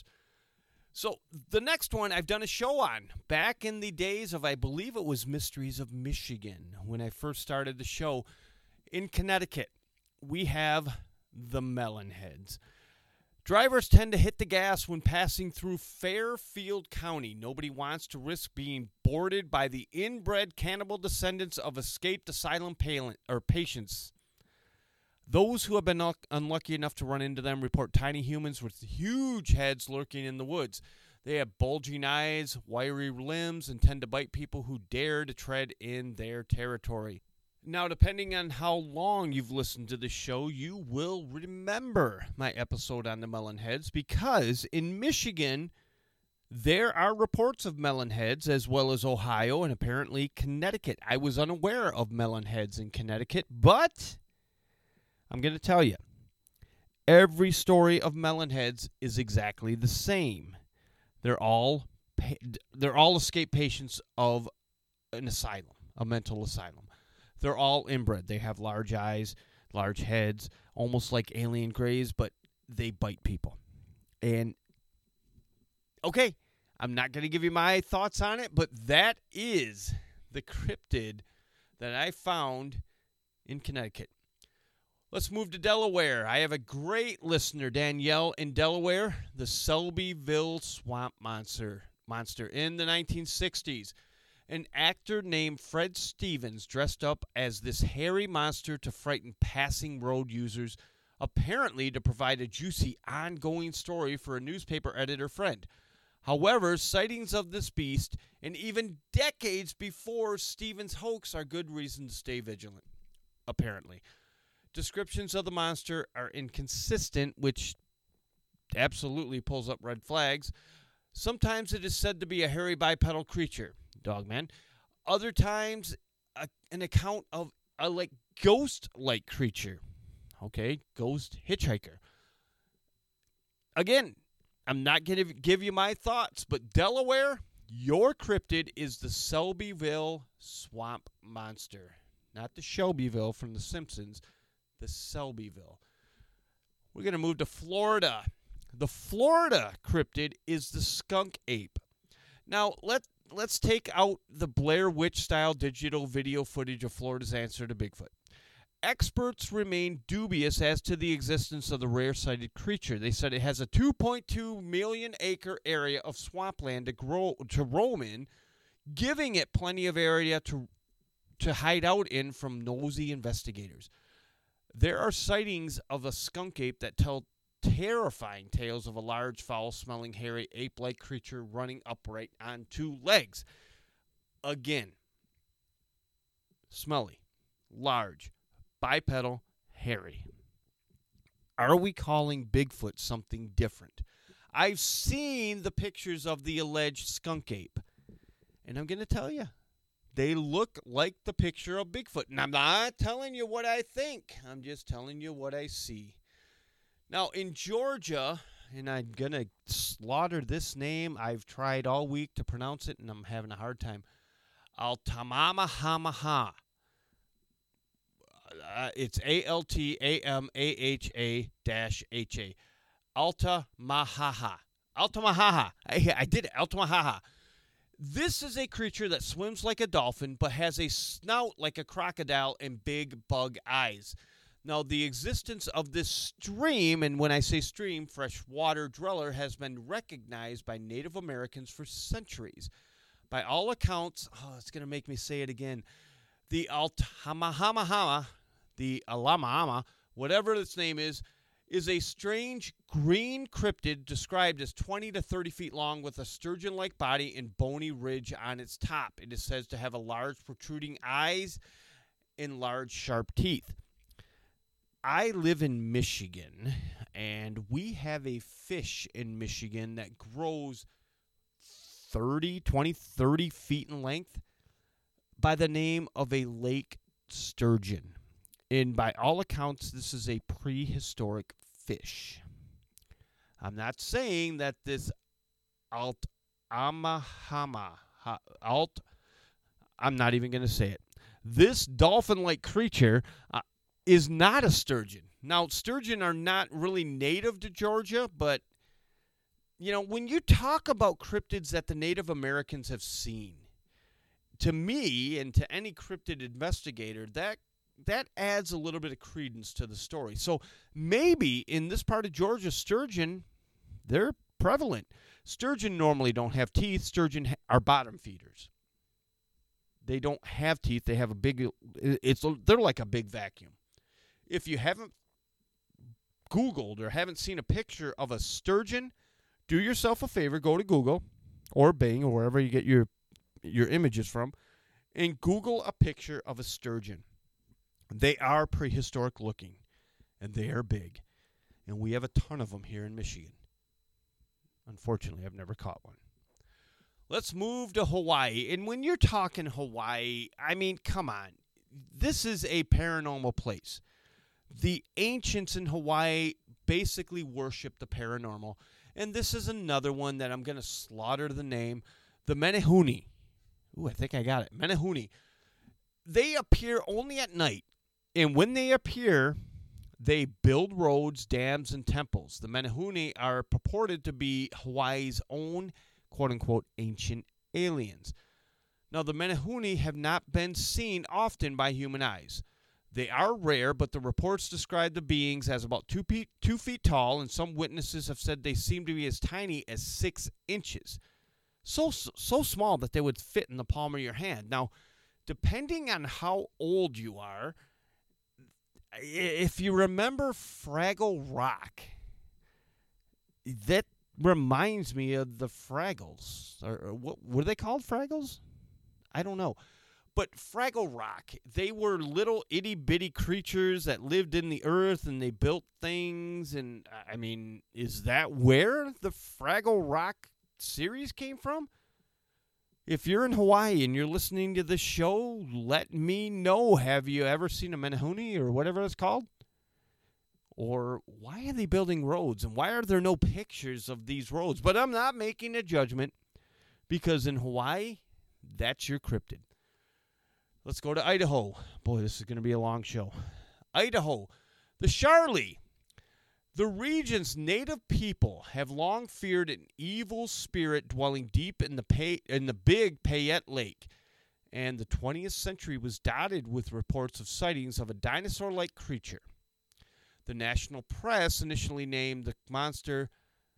So the next one I've done a show on back in the days of, I believe it was Mysteries of Michigan, when I first started the show. In Connecticut, we have the Melonheads. Drivers tend to hit the gas when passing through Fairfield County. Nobody wants to risk being boarded by the inbred cannibal descendants of escaped asylum pal- or patients. Those who have been un- unlucky enough to run into them report tiny humans with huge heads lurking in the woods. They have bulging eyes, wiry limbs, and tend to bite people who dare to tread in their territory. Now, depending on how long you've listened to the show, you will remember my episode on the Melonheads, because in Michigan, there are reports of Melonheads, as well as Ohio and apparently Connecticut. I was unaware of Melonheads in Connecticut, but I'm going to tell you, every story of Melonheads is exactly the same. They're all they're all escaped patients of an asylum, a mental asylum. They're all inbred. They have large eyes, large heads, almost like alien grays, but they bite people. And, okay, I'm not going to give you my thoughts on it, but that is the cryptid that I found in Connecticut. Let's move to Delaware. I have a great listener, Danielle, in Delaware, the Selbyville Swamp Monster, monster in the nineteen sixties. An actor named Fred Stevens dressed up as this hairy monster to frighten passing road users, apparently to provide a juicy ongoing story for a newspaper editor friend. However, sightings of this beast, and even decades before Stevens' hoax, are good reason to stay vigilant, apparently. Descriptions of the monster are inconsistent, which absolutely pulls up red flags. Sometimes it is said to be a hairy bipedal creature, Dogman. Other times, a, an account of a like ghost-like creature. Okay, ghost hitchhiker. Again, I'm not going to give you my thoughts, but Delaware, Your cryptid is the Selbyville swamp monster. Not the Shelbyville from The Simpsons, the Selbyville. We're going to move to Florida. The Florida cryptid is the skunk ape. Now, let, let's take out the Blair Witch-style digital video footage of Florida's answer to Bigfoot. Experts remain dubious as to the existence of the rare-sighted creature. They said it has a two point two million acre area of swampland to grow to roam in, giving it plenty of area to to hide out in from nosy investigators. There are sightings of a skunk ape that tell terrifying tales of a large, foul-smelling, hairy, ape-like creature running upright on two legs. Again, smelly, large, bipedal, hairy. Are we calling Bigfoot something different? I've seen the pictures of the alleged skunk ape, and I'm going to tell you, they look like the picture of Bigfoot. And I'm not telling you what I think. I'm just telling you what I see. Now, in Georgia, and I'm going to slaughter this name. I've tried all week to pronounce it, and I'm having a hard time. Altamaha. Uh, it's A L T A M A H A dash H A. Altamahaha. Altamahaha. I, I did it. Altamahaha. This is a creature that swims like a dolphin, but has a snout like a crocodile and big bug eyes. Now, the existence of this stream, and when I say stream, freshwater dweller, has been recognized by Native Americans for centuries. By all accounts, oh, it's going to make me say it again, the Altamahamahama, the Alamahama, whatever its name is, is a strange green cryptid described as twenty to thirty feet long with a sturgeon-like body and bony ridge on its top. It is said to have a large protruding eyes and large sharp teeth. I live in Michigan, and we have a fish in Michigan that grows thirty, twenty, thirty feet in length by the name of a lake sturgeon. And by all accounts, this is a prehistoric fish. I'm not saying that this Alt Amahama, Alt, I'm not even going to say it. This dolphin-like creature uh, is not a sturgeon. Now, sturgeon are not really native to Georgia, but, you know, when you talk about cryptids that the Native Americans have seen, to me and to any cryptid investigator, that that adds a little bit of credence to the story. So maybe in this part of Georgia, sturgeon, they're prevalent. Sturgeon normally don't have teeth. Sturgeon ha- are bottom feeders. They don't have teeth. They have a big, it's they're like a big vacuum. If you haven't Googled or haven't seen a picture of a sturgeon, do yourself a favor, go to Google or Bing or wherever you get your your images from, and Google a picture of a sturgeon. They are prehistoric looking, and they are big. And we have a ton of them here in Michigan. Unfortunately, I've never caught one. Let's move to Hawaii. And when you're talking Hawaii, I mean, come on. This is a paranormal place. The ancients in Hawaii basically worship the paranormal. And this is another one that I'm going to slaughter the name. The Menehune. Ooh, I think I got it. Menehune. They appear only at night. And when they appear, they build roads, dams, and temples. The Menehune are purported to be Hawaii's own, quote-unquote, ancient aliens. Now, the Menehune have not been seen often by human eyes. They are rare, but the reports describe the beings as about two feet, two feet tall, and some witnesses have said they seem to be as tiny as six inches. So, so small that they would fit in the palm of your hand. Now, depending on how old you are, if you remember Fraggle Rock, that reminds me of the Fraggles. Or, or what were they called? Fraggles? I don't know. But Fraggle Rock, they were little itty-bitty creatures that lived in the earth, and they built things. And, I mean, is that where the Fraggle Rock series came from? If you're in Hawaii and you're listening to this show, let me know. Have you ever seen a Menehune or whatever it's called? Or why are they building roads? And why are there no pictures of these roads? But I'm not making a judgment. Because in Hawaii, that's your cryptid. Let's go to Idaho. Boy, this is going to be a long show. Idaho, the Charlie. The region's native people have long feared an evil spirit dwelling deep in the pay, in the big Payette Lake, and the twentieth century was dotted with reports of sightings of a dinosaur-like creature. The national press initially named the monster...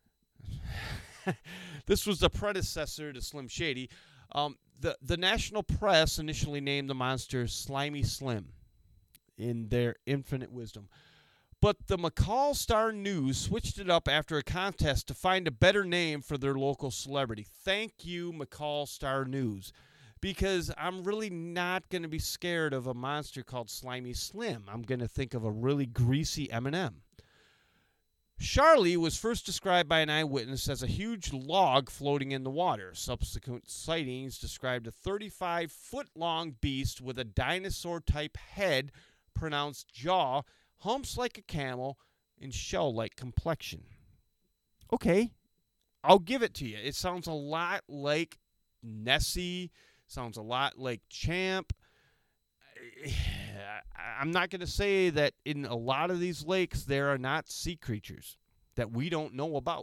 This was the predecessor to Slim Shady. Um, the, the national press initially named the monster Slimy Slim in their infinite wisdom. But the McCall Star News switched it up after a contest to find a better name for their local celebrity. Thank you, McCall Star News, because I'm really not going to be scared of a monster called Slimy Slim. I'm going to think of a really greasy M and M. Charlie was first described by an eyewitness as a huge log floating in the water. Subsequent sightings described a thirty-five foot long beast with a dinosaur-type head, pronounced jaw, humps like a camel, and shell-like complexion. Okay, I'll give it to you. It sounds a lot like Nessie, sounds a lot like Champ. I'm not going to say that in a lot of these lakes there are not sea creatures that we don't know about.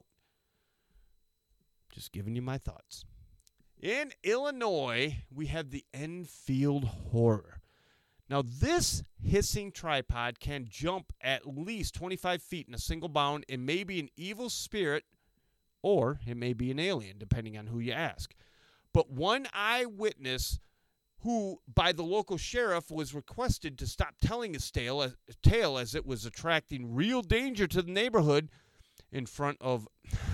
Just giving you my thoughts. In Illinois, we have the Enfield Horror. Now, this hissing tripod can jump at least twenty-five feet in a single bound. It may be an evil spirit, or it may be an alien, depending on who you ask. But one eyewitness who, by the local sheriff, was requested to stop telling his tale as, tale as it was attracting real danger to the neighborhood in front of...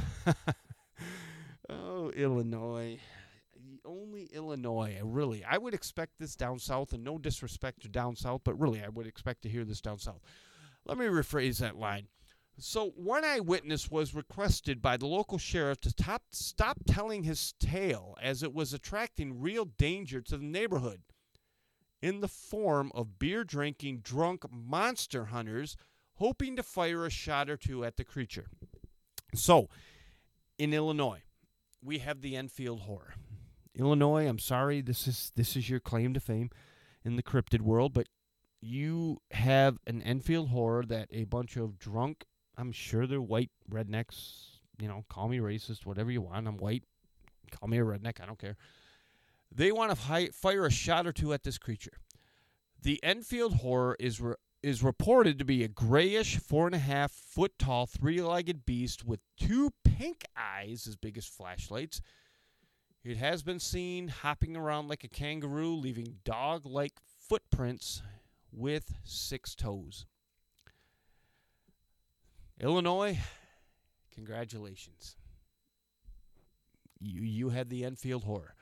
oh, Illinois. Only Illinois, really. I would expect this down south, and no disrespect to down south, but really I would expect to hear this down south. Let me rephrase that line. So one eyewitness was requested by the local sheriff to top, stop telling his tale as it was attracting real danger to the neighborhood in the form of beer-drinking, drunk monster hunters hoping to fire a shot or two at the creature. So, in Illinois, we have the Enfield Horror. Illinois, I'm sorry, this is this is your claim to fame in the cryptid world, but you have an Enfield Horror that a bunch of drunk, I'm sure they're white rednecks, you know, call me racist, whatever you want, I'm white, call me a redneck, I don't care. They want to hi- fire a shot or two at this creature. The Enfield Horror is re- is reported to be a grayish, four and a half foot tall, three-legged beast with two pink eyes as big as flashlights. It has been seen hopping around like a kangaroo, leaving dog-like footprints with six toes. Illinois, congratulations. You you had the Enfield Horror.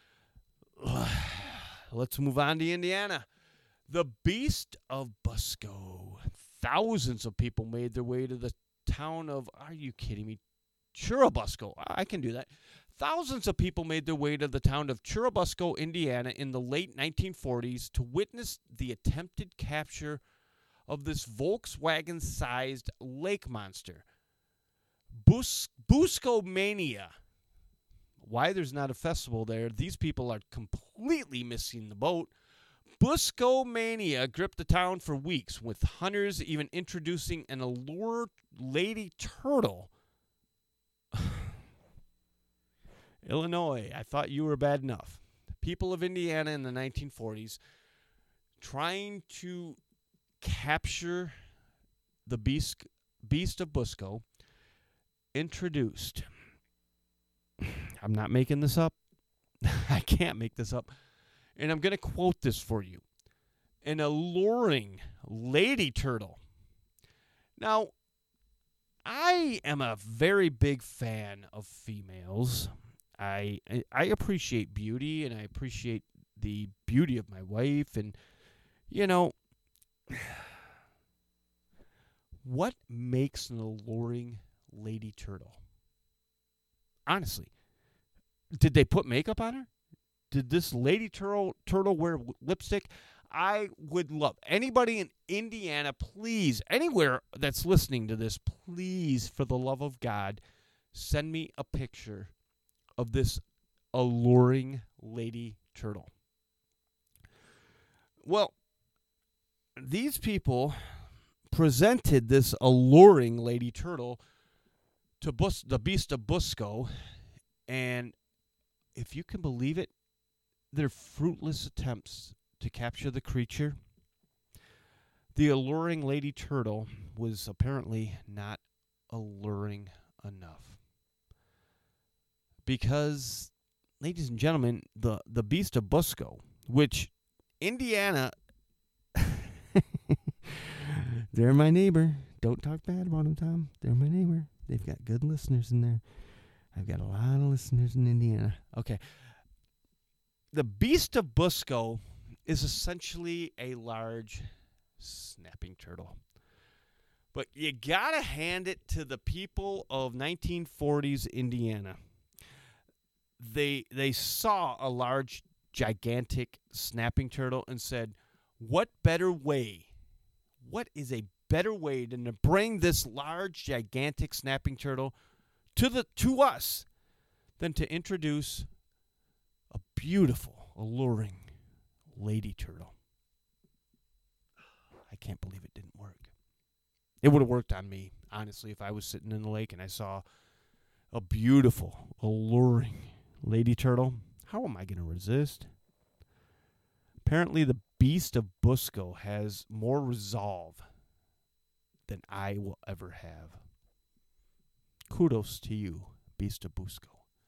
Let's move on to Indiana. The Beast of Busco. Thousands of people made their way to the town of, are you kidding me, Churubusco. I can do that. Thousands of people made their way to the town of Churubusco, Indiana in the late nineteen forties to witness the attempted capture of this Volkswagen-sized lake monster. Bus- Busco-mania. Why there's not a festival there, these people are completely missing the boat. Busco-mania gripped the town for weeks, with hunters even introducing an allure lady turtle. Illinois, I thought you were bad enough. The people of Indiana in the nineteen forties trying to capture the beast, beast of Busco introduced. I'm not making this up. I can't make this up. And I'm going to quote this for you. An alluring lady turtle. Now, I am a very big fan of females. I I appreciate beauty, and I appreciate the beauty of my wife. And, you know, what makes an alluring lady turtle? Honestly, did they put makeup on her? Did this lady turtle turtle wear lipstick? I would love anybody in Indiana, please, anywhere that's listening to this, please, for the love of God, send me a picture of this alluring lady turtle? Well, these people presented this alluring lady turtle to Bus- the Beast of Busco, and if you can believe it, their fruitless attempts to capture the creature, the alluring lady turtle was apparently not alluring enough. Because, ladies and gentlemen, the, the Beast of Busco, which Indiana, they're my neighbor. Don't talk bad about them, Tom. They're my neighbor. They've got good listeners in there. I've got a lot of listeners in Indiana. Okay. The Beast of Busco is essentially a large snapping turtle. But you got to hand it to the people of nineteen forties Indiana. They they saw a large, gigantic snapping turtle and said, what better way, what is a better way than to bring this large, gigantic snapping turtle to the to us than to introduce a beautiful, alluring lady turtle. I can't believe it didn't work. It would have worked on me, honestly, if I was sitting in the lake and I saw a beautiful, alluring lady turtle. How am I going to resist? Apparently, the Beast of Busco has more resolve than I will ever have. Kudos to you, Beast of Busco.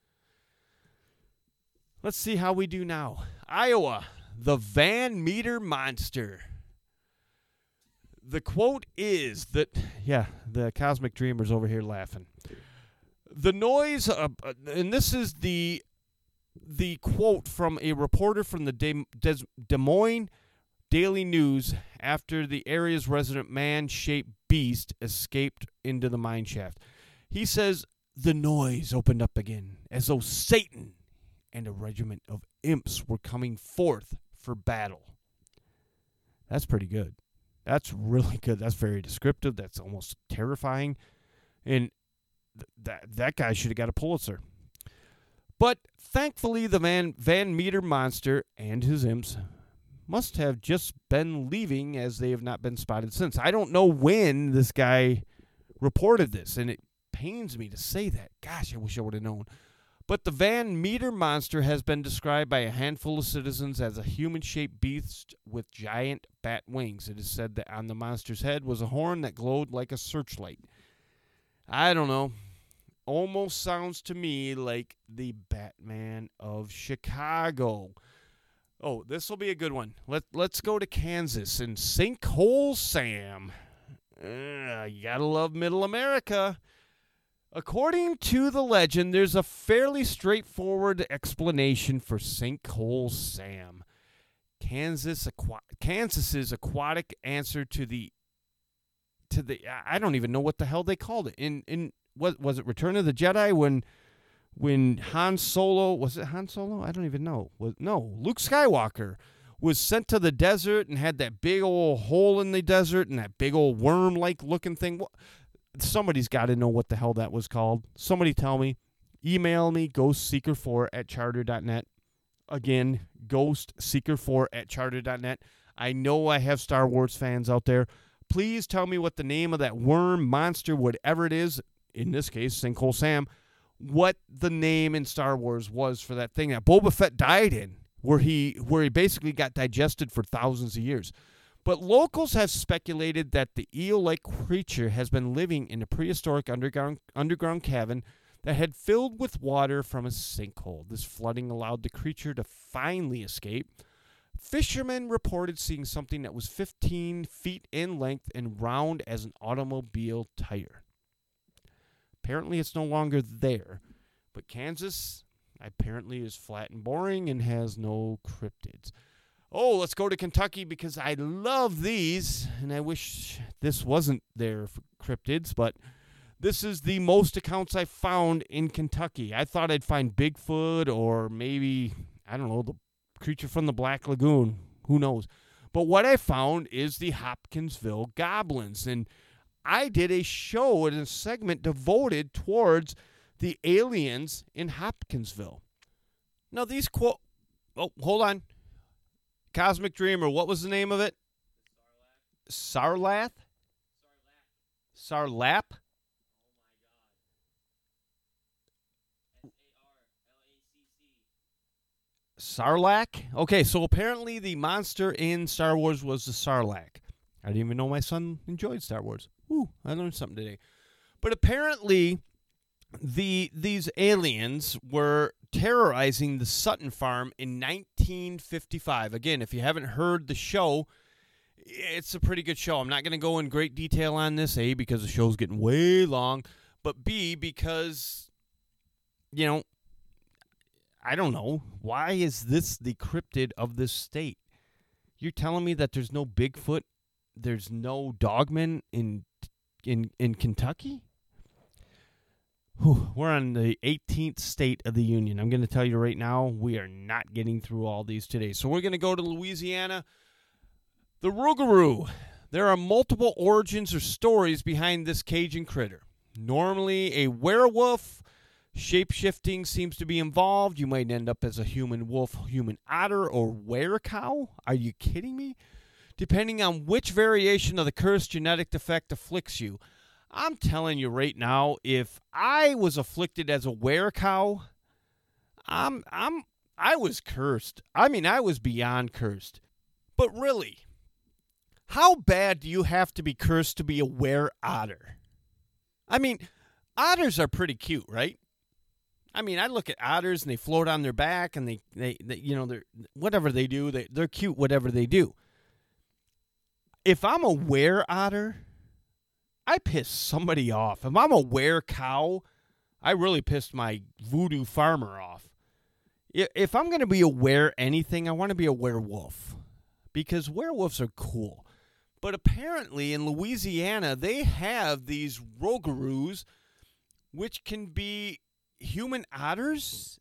Let's see how we do now. Iowa, the Van Meter Monster. The quote is that, yeah, the Cosmic Dreamer's over here laughing. The noise, uh, and this is the the quote from a reporter from the Des, Des, Des Moines Daily News after the area's resident man-shaped beast escaped into the mine shaft. He says, the noise opened up again, as though Satan and a regiment of imps were coming forth for battle. That's pretty good. That's really good. That's very descriptive. That's almost terrifying. And th- that that guy should have got a Pulitzer. But thankfully, the Van, Van Meter Monster and his imps must have just been leaving, as they have not been spotted since. I don't know when this guy reported this, and it pains me to say that. Gosh, I wish I would have known. But the Van Meter Monster has been described by a handful of citizens as a human-shaped beast with giant bat wings. It is said that on the monster's head was a horn that glowed like a searchlight. I don't know. Almost sounds to me like the Batman of Chicago. Oh, this will be a good one. Let, let's go to Kansas and Sinkhole Sam. Uh, you gotta love Middle America. According to the legend, there's a fairly straightforward explanation for Sinkhole Sam. Kansas, aqua- Kansas's aquatic answer to the to the I don't even know what the hell they called it. In in what was it Return of the Jedi when when Han Solo was it Han Solo? I don't even know. Was no, Luke Skywalker was sent to the desert and had that big old hole in the desert and that big old worm-like looking thing. What? Somebody's got to know what the hell that was called. Somebody tell me. Email me, ghost seeker four at charter dot net. Again, ghost seeker four at charter dot net. I know I have Star Wars fans out there. Please tell me what the name of that worm, monster, whatever it is, in this case, Sinkhole Sam, what the name in Star Wars was for that thing that Boba Fett died in, where he, where he basically got digested for thousands of years. But locals have speculated that the eel-like creature has been living in a prehistoric underground underground cavern that had filled with water from a sinkhole. This flooding allowed the creature to finally escape. Fishermen reported seeing something that was fifteen feet in length and round as an automobile tire. Apparently it's no longer there, but Kansas apparently is flat and boring and has no cryptids. Oh, let's go to Kentucky because I love these, and I wish this wasn't there for cryptids, but this is the most accounts I found in Kentucky. I thought I'd find Bigfoot or maybe, I don't know, the creature from the Black Lagoon. Who knows? But what I found is the Hopkinsville Goblins, and I did a show and a segment devoted towards the aliens in Hopkinsville. Now, these quote... Oh, hold on. Cosmic Dreamer, what was the name of it? Sarlath? Sarlap? Sarlacc? Okay, so apparently the monster in Star Wars was the Sarlacc. I didn't even know my son enjoyed Star Wars. Ooh, I learned something today. But apparently the these aliens were terrorizing the Sutton farm in nineteen fifty-five. Again, if you haven't heard the show, it's a pretty good show. I'm not going to go in great detail on this, A, because the show's getting way long, but B, because, you know, I don't know. Why is this the cryptid of this state? You're telling me that there's no Bigfoot, there's no Dogman in in in Kentucky? Whew, we're on the eighteenth state of the union. I'm going to tell you right now, we are not getting through all these today. So we're going to go to Louisiana. The Rougarou. There are multiple origins or stories behind this Cajun critter. Normally a werewolf. Shape-shifting seems to be involved. You might end up as a human wolf, human otter, or were-cow. Are you kidding me? Depending on which variation of the cursed genetic defect afflicts you. I'm telling you right now, if I was afflicted as a were-cow, I'm, I'm, I was cursed. I mean, I was beyond cursed. But really, how bad do you have to be cursed to be a were-otter? I mean, otters are pretty cute, right? I mean, I look at otters and they float on their back and they, they, they you know, they're whatever they do, they, they're cute, whatever they do. If I'm a were-otter, I piss somebody off. If I'm a were-cow, I really pissed my voodoo farmer off. If I'm going to be a were-anything, I want to be a werewolf because werewolves are cool. But apparently in Louisiana, they have these Rougarous, which can be human otters,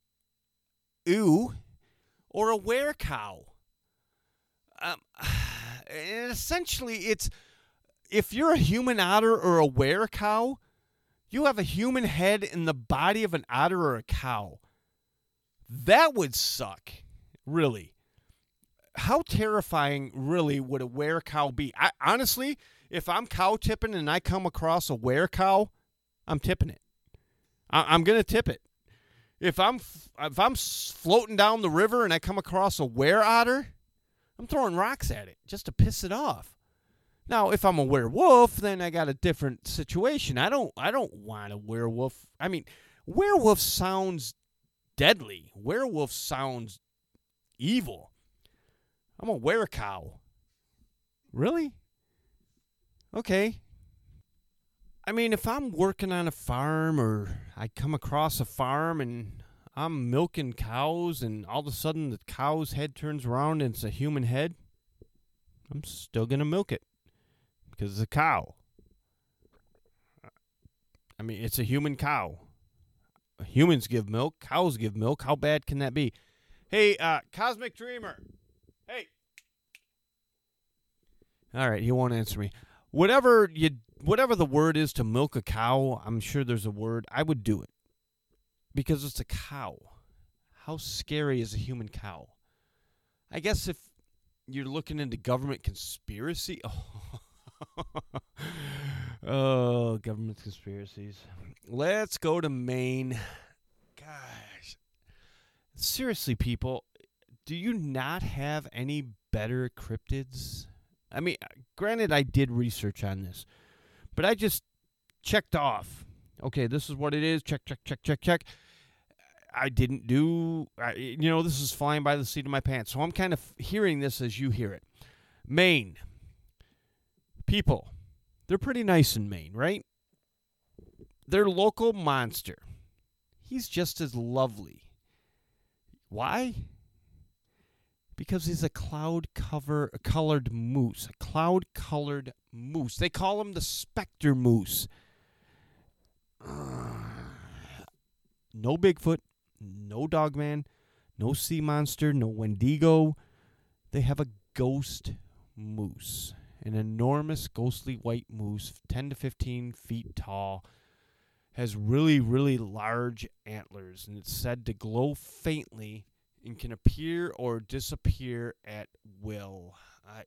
ew, or a were-cow. Um, and essentially, it's if you're a human otter or a were-cow, you have a human head in the body of an otter or a cow. That would suck, really. How terrifying, really, would a were-cow be? I, honestly, if I'm cow tipping and I come across a were-cow, I'm tipping it. I'm going to tip it. If I'm if I'm floating down the river and I come across a were-otter, I'm throwing rocks at it just to piss it off. Now, if I'm a werewolf, then I got a different situation. I don't I don't want a werewolf. I mean, werewolf sounds deadly. Werewolf sounds evil. I'm a were-cow. Really? Okay. I mean, if I'm working on a farm or I come across a farm and I'm milking cows and all of a sudden the cow's head turns around and it's a human head, I'm still going to milk it because it's a cow. I mean, it's a human cow. Humans give milk. Cows give milk. How bad can that be? Hey, uh, Cosmic Dreamer. Hey. All right, he won't answer me. Whatever you, whatever the word is to milk a cow, I'm sure there's a word. I would do it because it's a cow. How scary is a human cow? I guess if you're looking into government conspiracy, oh, oh government conspiracies. Let's go to Maine. Gosh, seriously, people, do you not have any better cryptids? I mean, granted, I did research on this, but I just checked off. Okay, this is what it is. Check, check, check, check, check. I didn't do, I, you know, this is flying by the seat of my pants. So I'm kind of hearing this as you hear it. Maine. People, they're pretty nice in Maine, right? Their local monster. He's just as lovely. Why? Because he's a cloud cover, a colored moose. A cloud colored moose. They call him the Spectre Moose. Uh, no Bigfoot, no Dogman, no sea monster, no Wendigo. They have a ghost moose. An enormous ghostly white moose, ten to fifteen feet tall. Has really, really large antlers, and it's said to glow faintly and can appear or disappear at will. I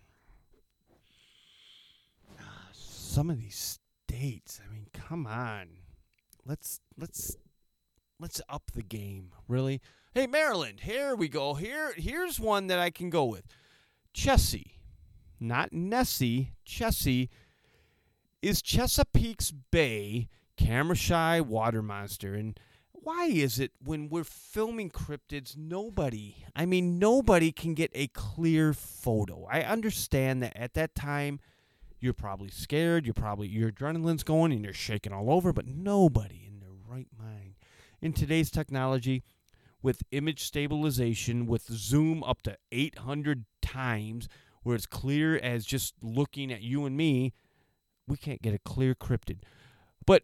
Some of these states, I mean, come on. Let's let's let's up the game, really. Hey, Maryland, here we go. Here here's one that I can go with. Chessie, not Nessie, Chessie is Chesapeake's Bay camera shy water monster. And why is it when we're filming cryptids, nobody, I mean, nobody can get a clear photo? I understand that at that time, you're probably scared, you're probably, your adrenaline's going and you're shaking all over, but nobody in their right mind. In today's technology, with image stabilization, with zoom up to eight hundred times, where it's clear as just looking at you and me, we can't get a clear cryptid. But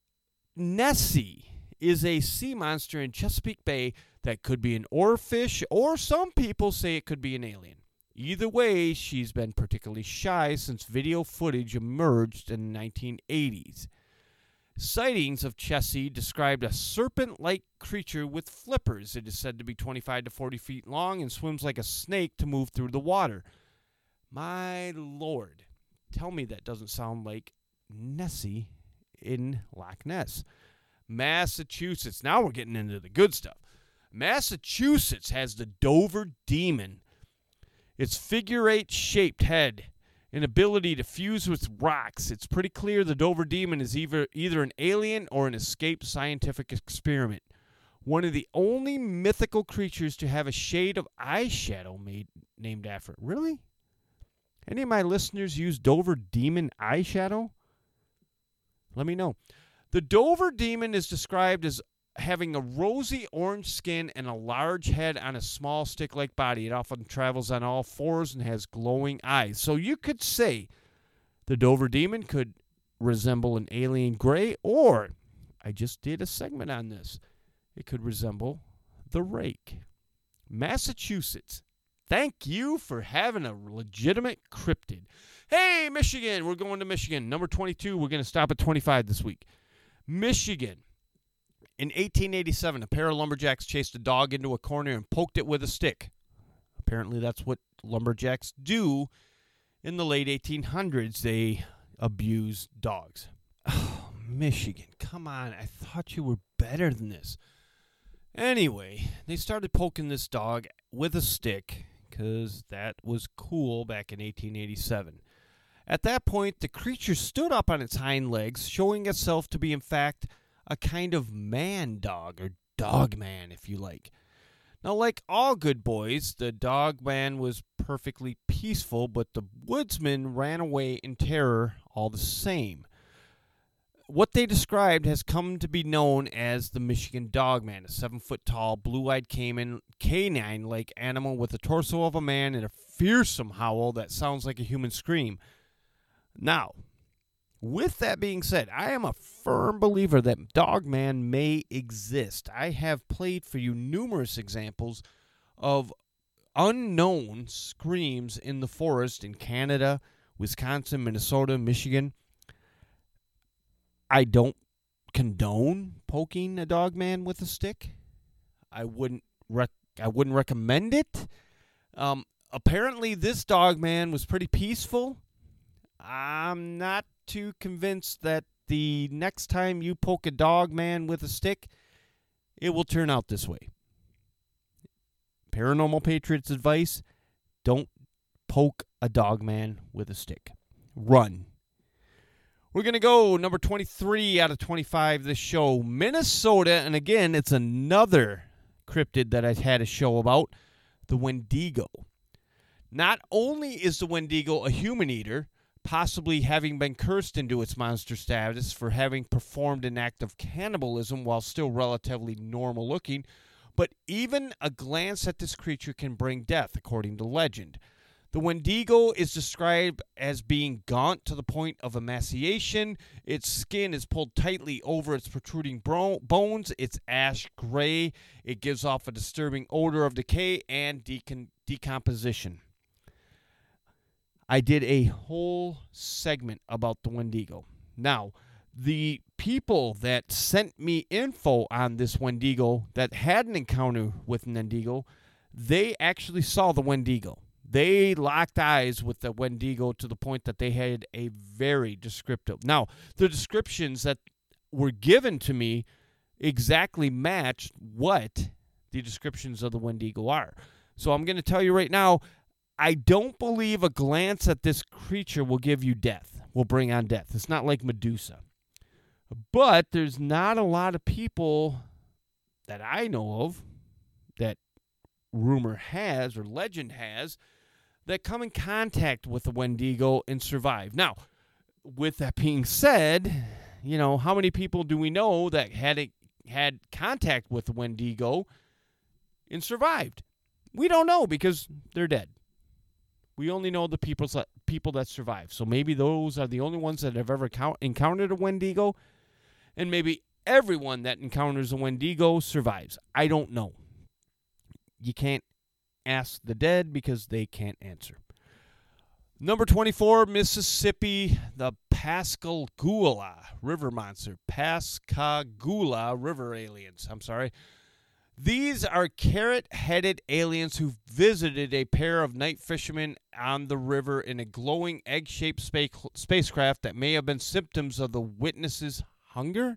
Nessie is a sea monster in Chesapeake Bay that could be an oarfish, or some people say it could be an alien. Either way, she's been particularly shy since video footage emerged in the nineteen eighties. Sightings of Chessie described a serpent-like creature with flippers. It is said to be twenty-five to forty feet long and swims like a snake to move through the water. My Lord, tell me that doesn't sound like Nessie in Loch Ness. Massachusetts. Now we're getting into the good stuff. Massachusetts has the Dover Demon. Its figure-eight-shaped head and ability to fuse with rocks. It's pretty clear the Dover Demon is either, either an alien or an escaped scientific experiment. One of the only mythical creatures to have a shade of eyeshadow made named after it. Really? Any of my listeners use Dover Demon eyeshadow? Let me know. The Dover Demon is described as having a rosy orange skin and a large head on a small stick-like body. It often travels on all fours and has glowing eyes. So you could say the Dover Demon could resemble an alien gray, or, I just did a segment on this, it could resemble the Rake. Massachusetts, thank you for having a legitimate cryptid. Hey, Michigan, we're going to Michigan. Number twenty-two, we're going to stop at twenty-five this week. Michigan. In eighteen eighty-seven, a pair of lumberjacks chased a dog into a corner and poked it with a stick. Apparently, that's what lumberjacks do. In the late eighteen hundreds, they abuse dogs. Oh, Michigan, come on. I thought you were better than this. Anyway, they started poking this dog with a stick because that was cool back in eighteen eighty-seven. At that point, the creature stood up on its hind legs, showing itself to be, in fact, a kind of man dog, or dog man, if you like. Now, like all good boys, the dog man was perfectly peaceful, but the woodsman ran away in terror all the same. What they described has come to be known as the Michigan Dog Man, a seven-foot-tall, blue-eyed canine, canine-like animal with the torso of a man and a fearsome howl that sounds like a human scream. Now, with that being said, I am a firm believer that Dog Man may exist. I have played for you numerous examples of unknown screams in the forest in Canada, Wisconsin, Minnesota, Michigan. I don't condone poking a dog man with a stick. I wouldn't rec- I wouldn't recommend it. Um, apparently, this dog man was pretty peaceful. I'm not too convinced that the next time you poke a dog man with a stick, it will turn out this way. Paranormal Patriots advice, don't poke a dog man with a stick. Run. We're going to go number twenty-three out of twenty-five this show, Minnesota. And again, it's another cryptid that I've had a show about, the Wendigo. Not only is the Wendigo a human eater, possibly having been cursed into its monster status for having performed an act of cannibalism while still relatively normal looking, but even a glance at this creature can bring death, according to legend. The Wendigo is described as being gaunt to the point of emaciation. Its skin is pulled tightly over its protruding bro- bones. It's ash gray. It gives off a disturbing odor of decay and decon- decomposition. I did a whole segment about the Wendigo. Now, the people that sent me info on this Wendigo that had an encounter with an Wendigo, they actually saw the Wendigo. They locked eyes with the Wendigo to the point that they had a very descriptive. Now, the descriptions that were given to me exactly matched what the descriptions of the Wendigo are. So I'm going to tell you right now, I don't believe a glance at this creature will give you death, will bring on death. It's not like Medusa. But there's not a lot of people that I know of that rumor has or legend has that come in contact with the Wendigo and survive. Now, with that being said, you know, how many people do we know that had a, had contact with the Wendigo and survived? We don't know because they're dead. We only know the people, people that survive. So maybe those are the only ones that have ever count, encountered a Wendigo, and maybe everyone that encounters a Wendigo survives. I don't know. You can't ask the dead because they can't answer. Number twenty-four, Mississippi, the Pascagoula River Monster. Pascagoula River Aliens. I'm sorry. These are carrot-headed aliens who visited a pair of night fishermen on the river in a glowing egg-shaped space, spacecraft that may have been symptoms of the witnesses' hunger.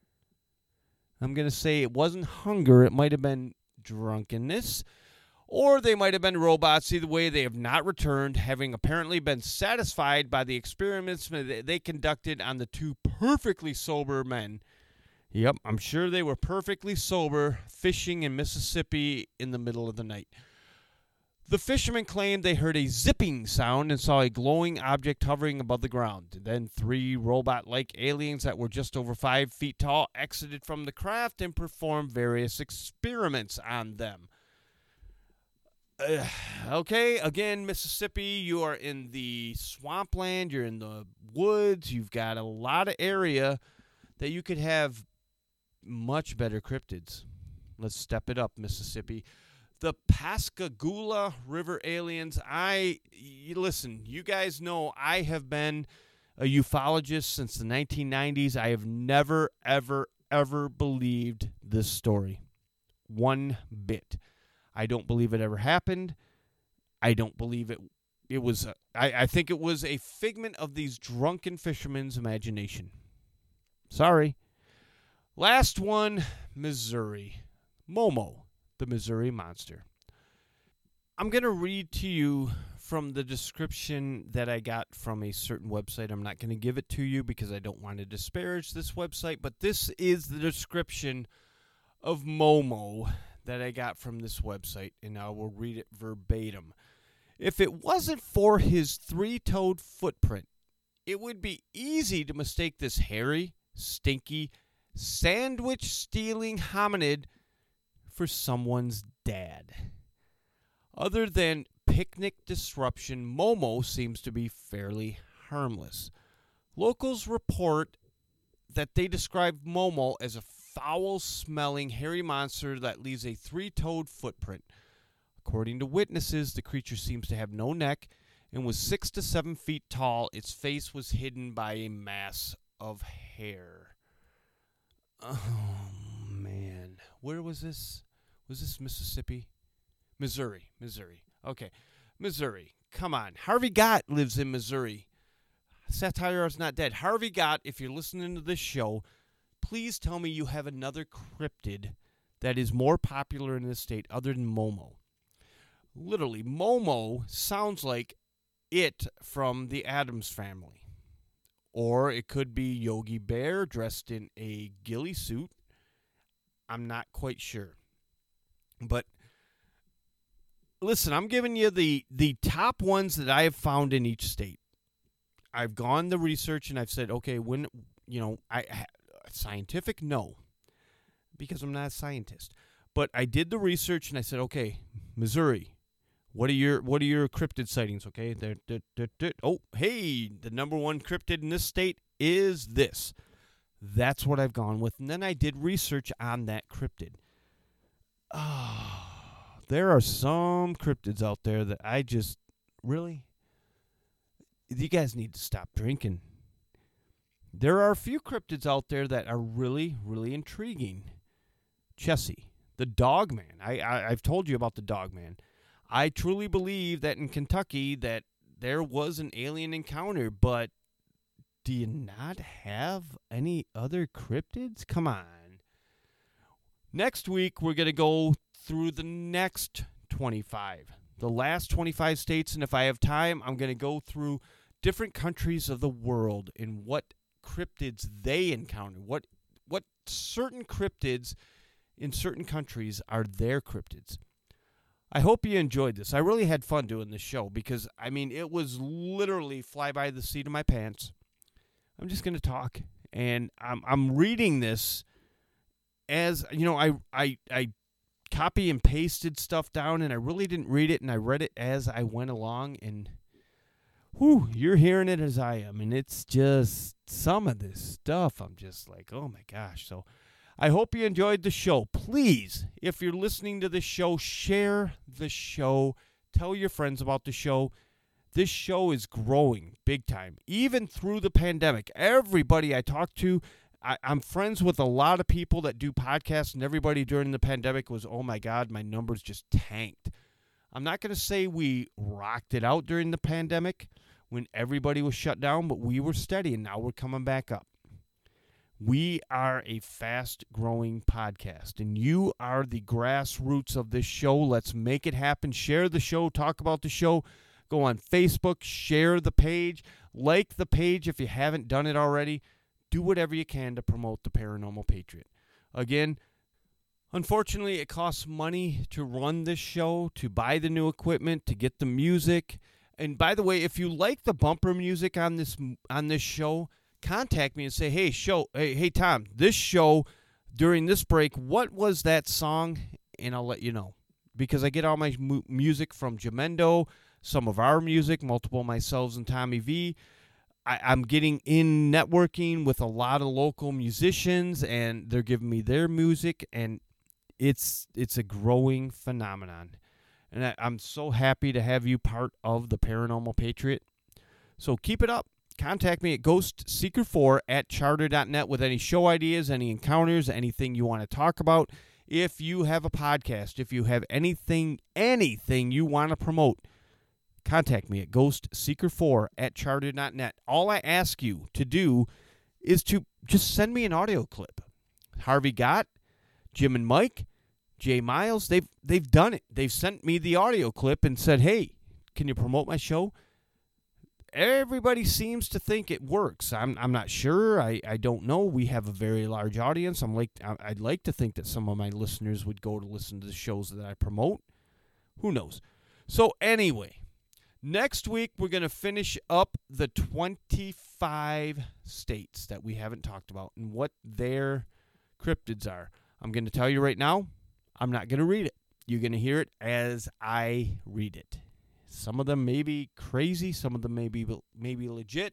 I'm going to say it wasn't hunger. It might have been drunkenness. Or they might have been robots. Either way, they have not returned, having apparently been satisfied by the experiments they conducted on the two perfectly sober men. Yep, I'm sure they were perfectly sober, fishing in Mississippi in the middle of the night. The fishermen claimed they heard a zipping sound and saw a glowing object hovering above the ground. Then three robot-like aliens that were just over five feet tall exited from the craft and performed various experiments on them. Uh, okay, again, Mississippi, you are in the swampland, you're in the woods, you've got a lot of area that you could have much better cryptids. Let's step it up, Mississippi. The Pascagoula River Aliens, I, you, listen, you guys know I have been a ufologist since the nineteen nineties. I have never, ever, ever believed this story. One bit. I don't believe it ever happened. I don't believe it. It was. A, I, I think it was a figment of these drunken fishermen's imagination. Sorry. Last one, Missouri. Momo, the Missouri Monster. I'm going to read to you from the description that I got from a certain website. I'm not going to give it to you because I don't want to disparage this website, but this is the description of Momo that I got from this website, and I will read it verbatim. If it wasn't for his three-toed footprint, it would be easy to mistake this hairy, stinky, sandwich-stealing hominid for someone's dad. Other than picnic disruption, Momo seems to be fairly harmless. Locals report that they describe Momo as a foul-smelling, hairy monster that leaves a three-toed footprint. According to witnesses, the creature seems to have no neck and was six to seven feet tall. Its face was hidden by a mass of hair. Oh, man. Where was this? Was this Mississippi? Missouri. Missouri. Okay. Missouri. Come on. Harvey Gott lives in Missouri. Satire is not dead. Harvey Gott, if you're listening to this show, please tell me you have another cryptid that is more popular in this state other than Momo. Literally, Momo sounds like it from the Addams Family. Or it could be Yogi Bear dressed in a ghillie suit. I'm not quite sure. But listen, I'm giving you the, the top ones that I have found in each state. I've gone the research and I've said, okay, when, you know, I scientific, no, because I'm not a scientist. But I did the research and I said, okay, Missouri, what are your what are your cryptid sightings? Okay, they're, they're, they're, they're, oh, hey, the number one cryptid in this state is this. That's what I've gone with, and then I did research on that cryptid. Oh, there are some cryptids out there that I just really. You guys need to stop drinking. there are a few cryptids out there that are really, really intriguing. Chessie, the Dogman. I, I, I've told you about the Dogman. I truly believe that in Kentucky that there was an alien encounter, but do you not have any other cryptids? Come on. Next week, we're going to go through the next twenty-five, the last twenty-five states, and if I have time, I'm going to go through different countries of the world and what cryptids they encounter, what what certain cryptids in certain countries are their cryptids. I hope you enjoyed this. I really had fun doing this show because, I mean, it was literally fly by the seat of my pants. I'm just going to talk, and I'm I'm reading this as, you know, I, I, I copy and pasted stuff down, and I really didn't read it, and I read it as I went along, and whew, you're hearing it as I am, and it's just some of this stuff. I'm just like, oh, my gosh. So I hope you enjoyed the show. Please, if you're listening to the show, share the show. Tell your friends about the show. This show is growing big time, even through the pandemic. Everybody I talk to, I, I'm friends with a lot of people that do podcasts, and everybody during the pandemic was, oh, my God, my numbers just tanked. I'm not going to say we rocked it out during the pandemic when everybody was shut down, but we were steady, and now we're coming back up. We are a fast-growing podcast, and you are the grassroots of this show. Let's make it happen. Share the show. Talk about the show. Go on Facebook. Share the page. Like the page if you haven't done it already. Do whatever you can to promote the Paranormal Patriot. Again, unfortunately, it costs money to run this show, to buy the new equipment, to get the music. And by the way, if you like the bumper music on this on this show, contact me and say, hey, show, hey, hey, Tom, this show, during this break, what was that song? And I'll let you know. Because I get all my mu- music from Jamendo, some of our music, multiple myself and Tommy V. I, I'm getting in networking with a lot of local musicians, and they're giving me their music, and it's it's a growing phenomenon. And I, I'm so happy to have you part of the Paranormal Patriot. So keep it up. Contact me at ghost seeker four at charter dot net with any show ideas, any encounters, anything you want to talk about. If you have a podcast, if you have anything, anything you want to promote, contact me at ghost seeker four at charter dot net. All I ask you to do is to just send me an audio clip. Harvey Gott, Jim and Mike, Jay Miles, they've they've done it. They've sent me the audio clip and said, hey, can you promote my show? Everybody seems to think it works. I'm I'm not sure. I, I don't know. We have a very large audience. I'm like I'd like to think that some of my listeners would go to listen to the shows that I promote. Who knows? So anyway, next week we're going to finish up the twenty-five states that we haven't talked about and what their cryptids are. I'm going to tell you right now, I'm not going to read it. You're going to hear it as I read it. Some of them may be crazy. Some of them may be, maybe legit.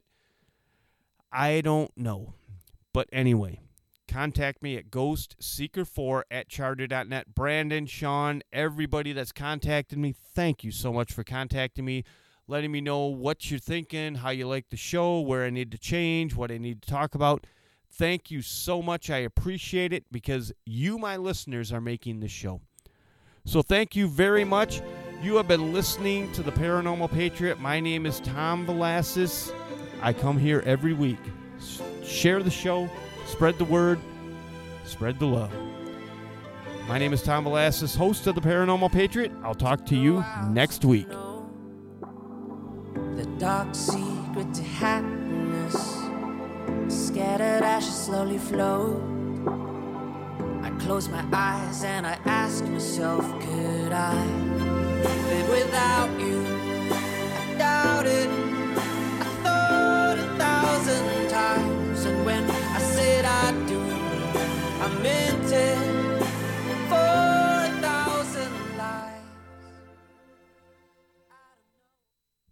I don't know. But anyway, contact me at ghost seeker four at charter dot net. Brandon, Sean, everybody that's contacted me, thank you so much for contacting me, letting me know what you're thinking, how you like the show, where I need to change, what I need to talk about. Thank you so much. I appreciate it because you, my listeners, are making this show. So thank you very much. You have been listening to the Paranormal Patriot. My name is Tom Velasquez. I come here every week. S- share the show, spread the word, spread the love. My name is Tom Velasquez, host of the Paranormal Patriot. I'll talk to you next week. The dark secret to happiness, scattered ashes slowly float. I close my eyes and I ask myself, could I live without you? I doubt it. I thought a thousand times, and when I said I do, I meant it.